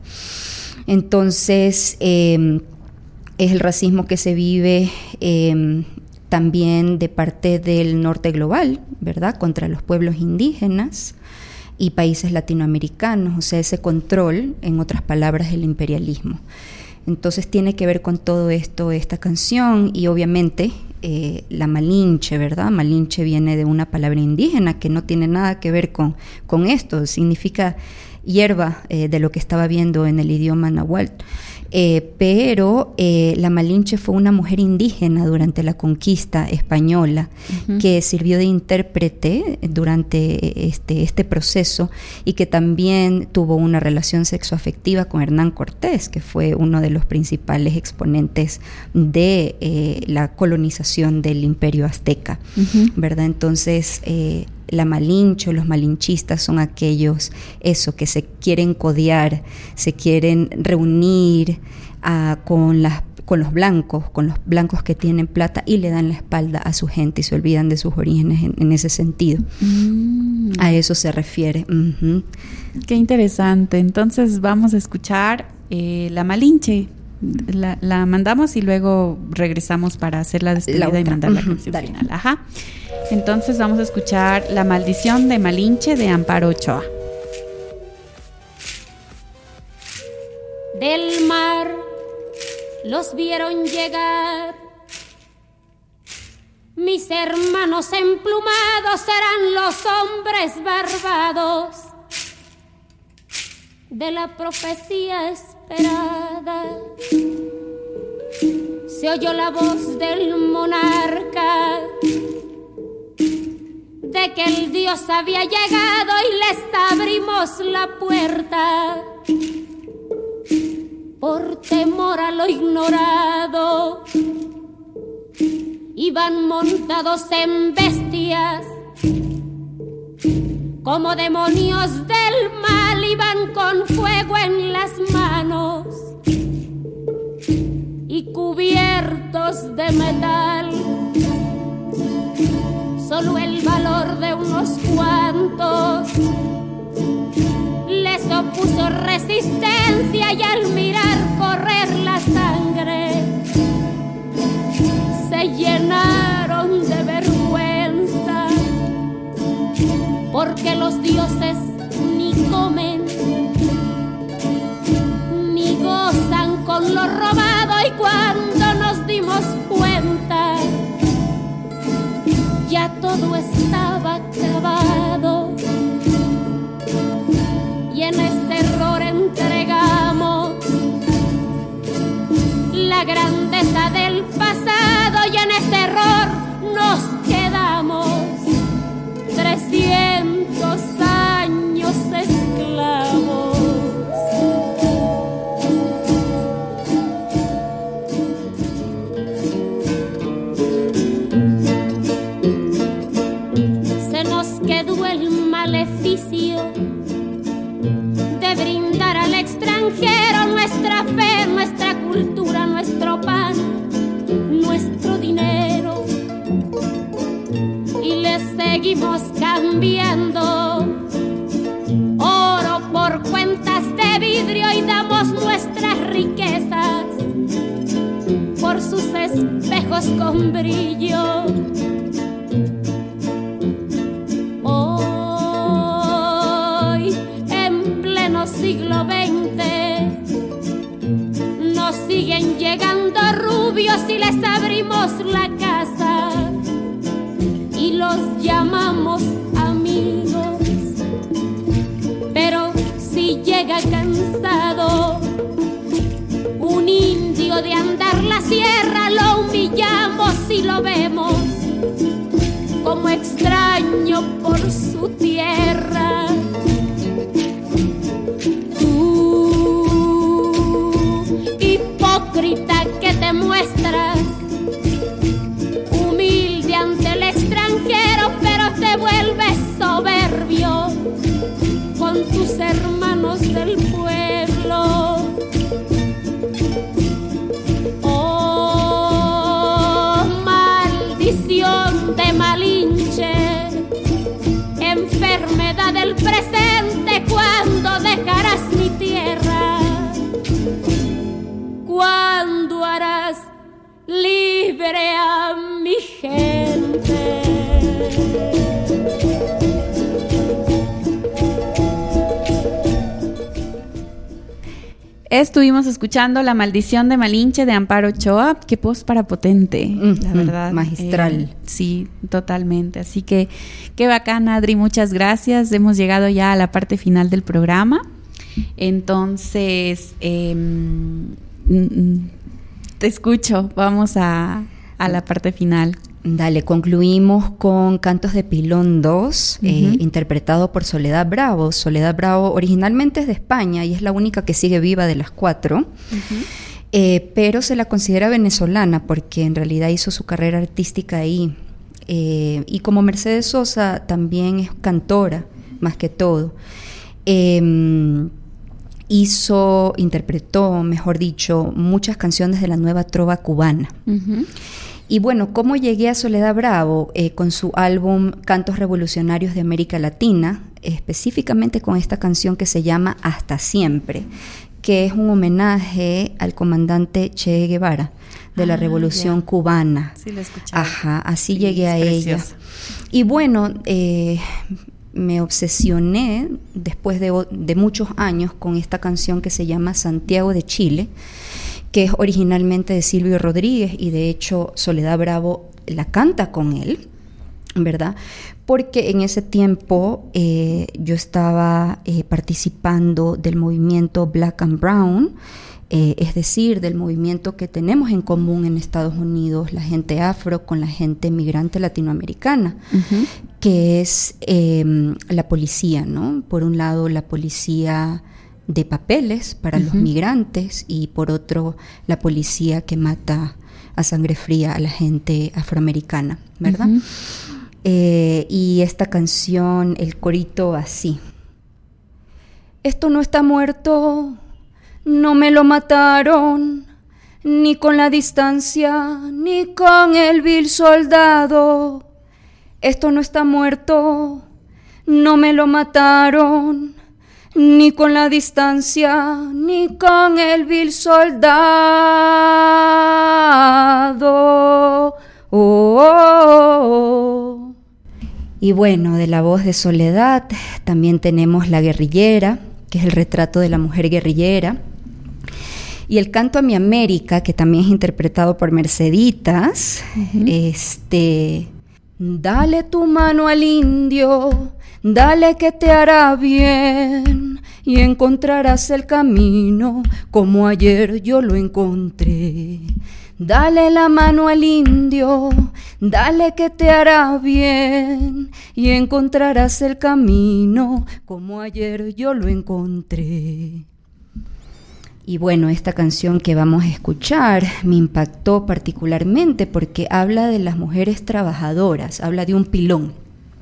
Entonces, eh, es el racismo que se vive eh, también de parte del norte global, ¿verdad?, contra los pueblos indígenas y países latinoamericanos, o sea, ese control, en otras palabras, del imperialismo. Entonces tiene que ver con todo esto esta canción, y obviamente eh, la Malinche, ¿verdad? Malinche viene de una palabra indígena que no tiene nada que ver con, con esto, significa hierba, eh, de lo que estaba viendo en el idioma náhuatl. Eh, pero eh, la Malinche fue una mujer indígena durante la conquista española, uh-huh, que sirvió de intérprete durante este, este proceso, y que también tuvo una relación sexoafectiva con Hernán Cortés, que fue uno de los principales exponentes de eh, la colonización del imperio azteca, uh-huh, ¿verdad? Entonces eh, la Malinche o los malinchistas son aquellos, eso, que se quieren codear, se quieren reunir uh, con, las, con los blancos, con los blancos que tienen plata, y le dan la espalda a su gente y se olvidan de sus orígenes en, en ese sentido. Mm. A eso se refiere. Uh-huh. Qué interesante. Entonces vamos a escuchar eh, la Malinche. La, la mandamos y luego regresamos para hacer la despedida la y mandar la canción uh-huh, final. Ajá. Entonces vamos a escuchar La maldición de Malinche de Amparo Ochoa. Del mar los vieron llegar, mis hermanos emplumados eran los hombres barbados de la profecía esperada. Se oyó la voz del monarca de que el Dios había llegado y les abrimos la puerta por temor a lo ignorado. Iban montados en bestias como demonios del mal, iban con fuego en las manos y cubiertos de metal. Solo el valor de unos cuantos les opuso resistencia, y al mirar correr la sangre se llenaron de vergüenza, porque los dioses ni comen ni gozan con lo robado. Y cuando nos dimos cuenta, ya todo estaba acabado, y en ese error entregamos la grandeza del pasado, y en ese error nos quedamos trescientos años esclavos. Se nos quedó el maleficio de brindar al extranjero nuestra fe, nuestra cultura, nuestro pan, nuestro dinero, y le seguimos cambiando oro por cuentas de vidrio, y damos nuestras riquezas por sus espejos con brillo. Hoy, en pleno siglo veinte, nos siguen llegando rubios y les abrimos la casa y los llamamos amigos. Pero si llega cansado un indio de andar la sierra, lo humillamos y lo vemos como extraño por su tierra. Tú, hipócrita que te muestras humilde ante el extranjero, pero te vuelves soberbio con tus hermanos del pueblo. Oh, maldición de Malinche, enfermedad del presente, ¿cuándo dejarás mi tierra? ¿Cuándo harás libre a mi mi gente. Estuvimos escuchando La Maldición de Malinche de Amparo Ochoa. Qué voz para potente, mm, la verdad. Magistral. Eh, sí, totalmente. Así que qué bacán, Adri. Muchas gracias. Hemos llegado ya a la parte final del programa. Entonces, eh, te escucho. Vamos a, a la parte final. Dale, concluimos con Cantos de Pilón dos, uh-huh. eh, interpretado por Soledad Bravo. Soledad Bravo originalmente es de España y es la única que sigue viva de las cuatro, uh-huh. eh, pero se la considera venezolana porque en realidad hizo su carrera artística ahí. Eh, y como Mercedes Sosa también es cantora, más que todo. Eh, hizo, interpretó, mejor dicho, muchas canciones de la nueva trova cubana. Uh-huh. Y bueno, ¿cómo llegué a Soledad Bravo? Eh, con su álbum Cantos Revolucionarios de América Latina, específicamente con esta canción que se llama Hasta Siempre, que es un homenaje al comandante Che Guevara de ah, la Revolución yeah. Cubana. Sí, lo escuché. Ajá, así sí, llegué a ella. Precioso. Y bueno, eh, me obsesioné después de, de muchos años con esta canción que se llama Santiago de Chile, que es originalmente de Silvio Rodríguez y de hecho Soledad Bravo la canta con él, ¿verdad? Porque en ese tiempo eh, yo estaba eh, participando del movimiento Black and Brown, eh, es decir, del movimiento que tenemos en común en Estados Unidos, la gente afro con la gente migrante latinoamericana, uh-huh. que es eh, la policía, ¿no? Por un lado, la policía de papeles para uh-huh. los migrantes y por otro la policía que mata a sangre fría a la gente afroamericana, ¿verdad? Uh-huh. Eh, y esta canción, el corito así: esto no está muerto, no me lo mataron, ni con la distancia, ni con el vil soldado. Esto no está muerto, no me lo mataron, ni con la distancia, ni con el vil soldado. Oh, oh, oh. Y bueno, de la voz de Soledad también tenemos La Guerrillera, que es el retrato de la mujer guerrillera, y el Canto a mi América, que también es interpretado por Merceditas. Uh-huh. Este, dale tu mano al indio, dale que te hará bien y encontrarás el camino como ayer yo lo encontré. Dale la mano al indio, dale que te hará bien y encontrarás el camino como ayer yo lo encontré. Y bueno, esta canción que vamos a escuchar me impactó particularmente porque habla de las mujeres trabajadoras, habla de un pilón.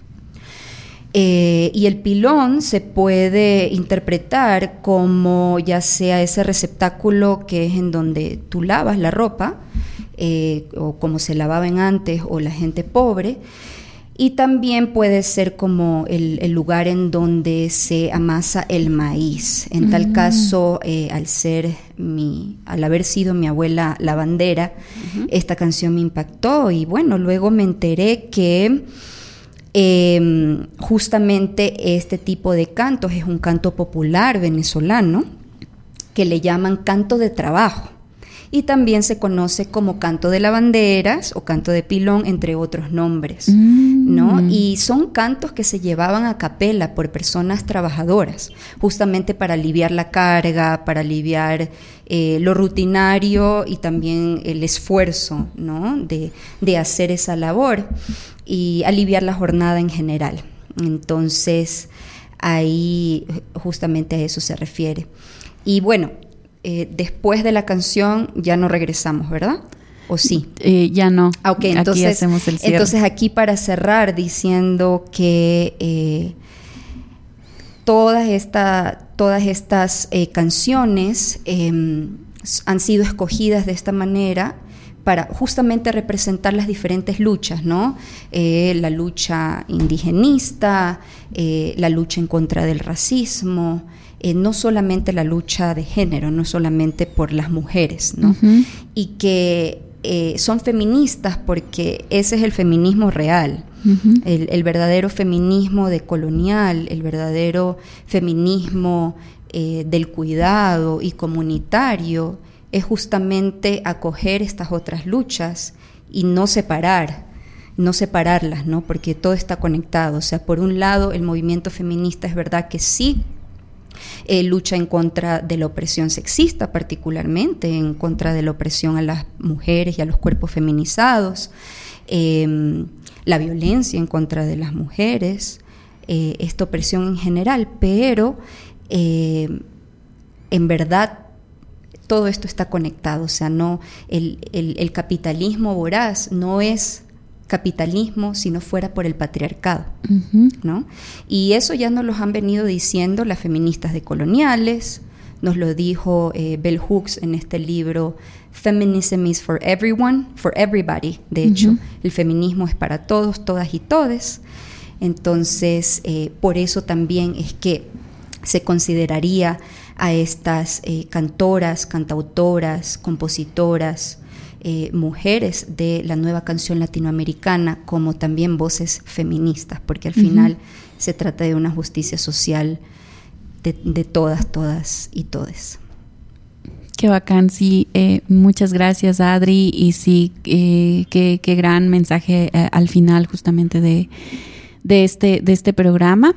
Eh, y el pilón se puede interpretar como ya sea ese receptáculo que es en donde tú lavas la ropa, eh, o como se lavaban antes, o la gente pobre, y también puede ser como el, el lugar en donde se amasa el maíz. En mm. tal caso, eh, al ser mi, al haber sido mi abuela lavandera, uh-huh. esta canción me impactó, y bueno, luego me enteré que Eh, justamente este tipo de cantos es un canto popular venezolano que le llaman canto de trabajo y también se conoce como canto de lavanderas o canto de pilón, entre otros nombres, mm. ¿no? Y son cantos que se llevaban a capela por personas trabajadoras, justamente para aliviar la carga, para aliviar eh, lo rutinario y también el esfuerzo, ¿no? de, de hacer esa labor y aliviar la jornada en general. Entonces, ahí justamente a eso se refiere. Y bueno, eh, después de la canción ya no regresamos, ¿verdad? ¿O sí? Eh, ya no. Ah, ok, entonces aquí hacemos el cierre. Entonces aquí para cerrar diciendo que eh, todas, esta, todas estas eh, canciones eh, han sido escogidas de esta manera para justamente representar las diferentes luchas, ¿no? Eh, la lucha indigenista, eh, la lucha en contra del racismo, eh, no solamente la lucha de género, no solamente por las mujeres, ¿no? Uh-huh. Y que eh, son feministas porque ese es el feminismo real. Uh-huh. el, el verdadero feminismo decolonial, el verdadero feminismo eh, del cuidado y comunitario es justamente acoger estas otras luchas y no separar, no separarlas, ¿no? Porque todo está conectado. O sea, por un lado, el movimiento feminista es verdad que sí eh, lucha en contra de la opresión sexista, particularmente en contra de la opresión a las mujeres y a los cuerpos feminizados, eh, la violencia en contra de las mujeres, eh, esta opresión en general, pero eh, en verdad todo esto está conectado. O sea, no, el, el, el capitalismo voraz no es capitalismo si no fuera por el patriarcado, uh-huh. ¿no? Y eso ya nos lo han venido diciendo las feministas decoloniales, nos lo dijo eh, Bell Hooks en este libro Feminism is for everyone, for everybody. De hecho, uh-huh. el feminismo es para todos, todas y todes. Entonces, eh, por eso también es que se consideraría a estas eh, cantoras, cantautoras, compositoras, eh, mujeres de la nueva canción latinoamericana como también voces feministas, porque al uh-huh. final se trata de una justicia social de, de todas, todas y todes. Qué bacán, sí, eh, muchas gracias, Adri, y sí, eh, qué, qué gran mensaje eh, al final justamente de, de, este, de este programa.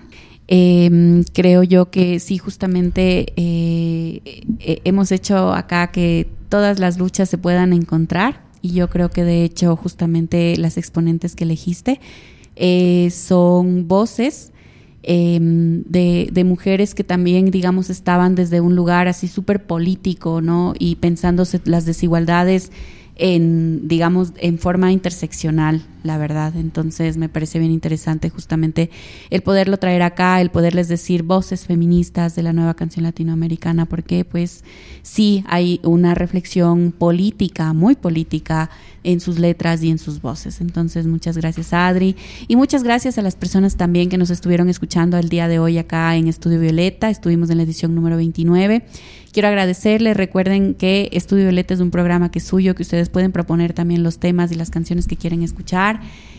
Eh, creo yo que sí, justamente eh, eh, hemos hecho acá que todas las luchas se puedan encontrar, y yo creo que de hecho justamente las exponentes que elegiste eh, son voces eh, de, de mujeres que también, digamos, estaban desde un lugar así súper político, ¿no? Y pensándose las desigualdades en, digamos, en forma interseccional, la verdad. Entonces me parece bien interesante justamente el poderlo traer acá, el poderles decir voces feministas de la nueva canción latinoamericana, porque pues sí hay una reflexión política, muy política en sus letras y en sus voces. Entonces muchas gracias, Adri, y muchas gracias a las personas también que nos estuvieron escuchando el día de hoy acá en Estudio Violeta. Estuvimos en la edición número veintinueve. Quiero agradecerles. Recuerden que Estudio Violeta es un programa que es suyo, que ustedes pueden proponer también los temas y las canciones que quieren escuchar.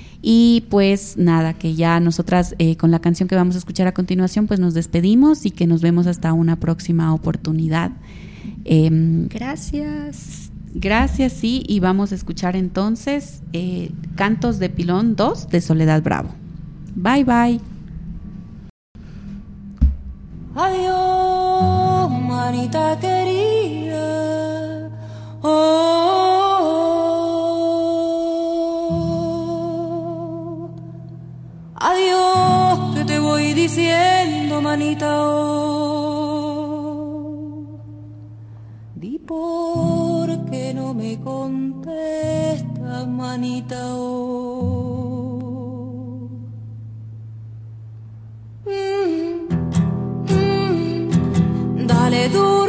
Y pues nada, que ya nosotras eh, con la canción que vamos a escuchar a continuación pues nos despedimos y que nos vemos hasta una próxima oportunidad. Eh, gracias. Gracias, sí, y vamos a escuchar entonces eh, Cantos de Pilón dos de Soledad Bravo. Bye, bye. Adiós, manita querida. Oh, adiós, que te voy diciendo, manita. Oh, di por qué no me contestas, manita. Oh, mm, mm, dale tú.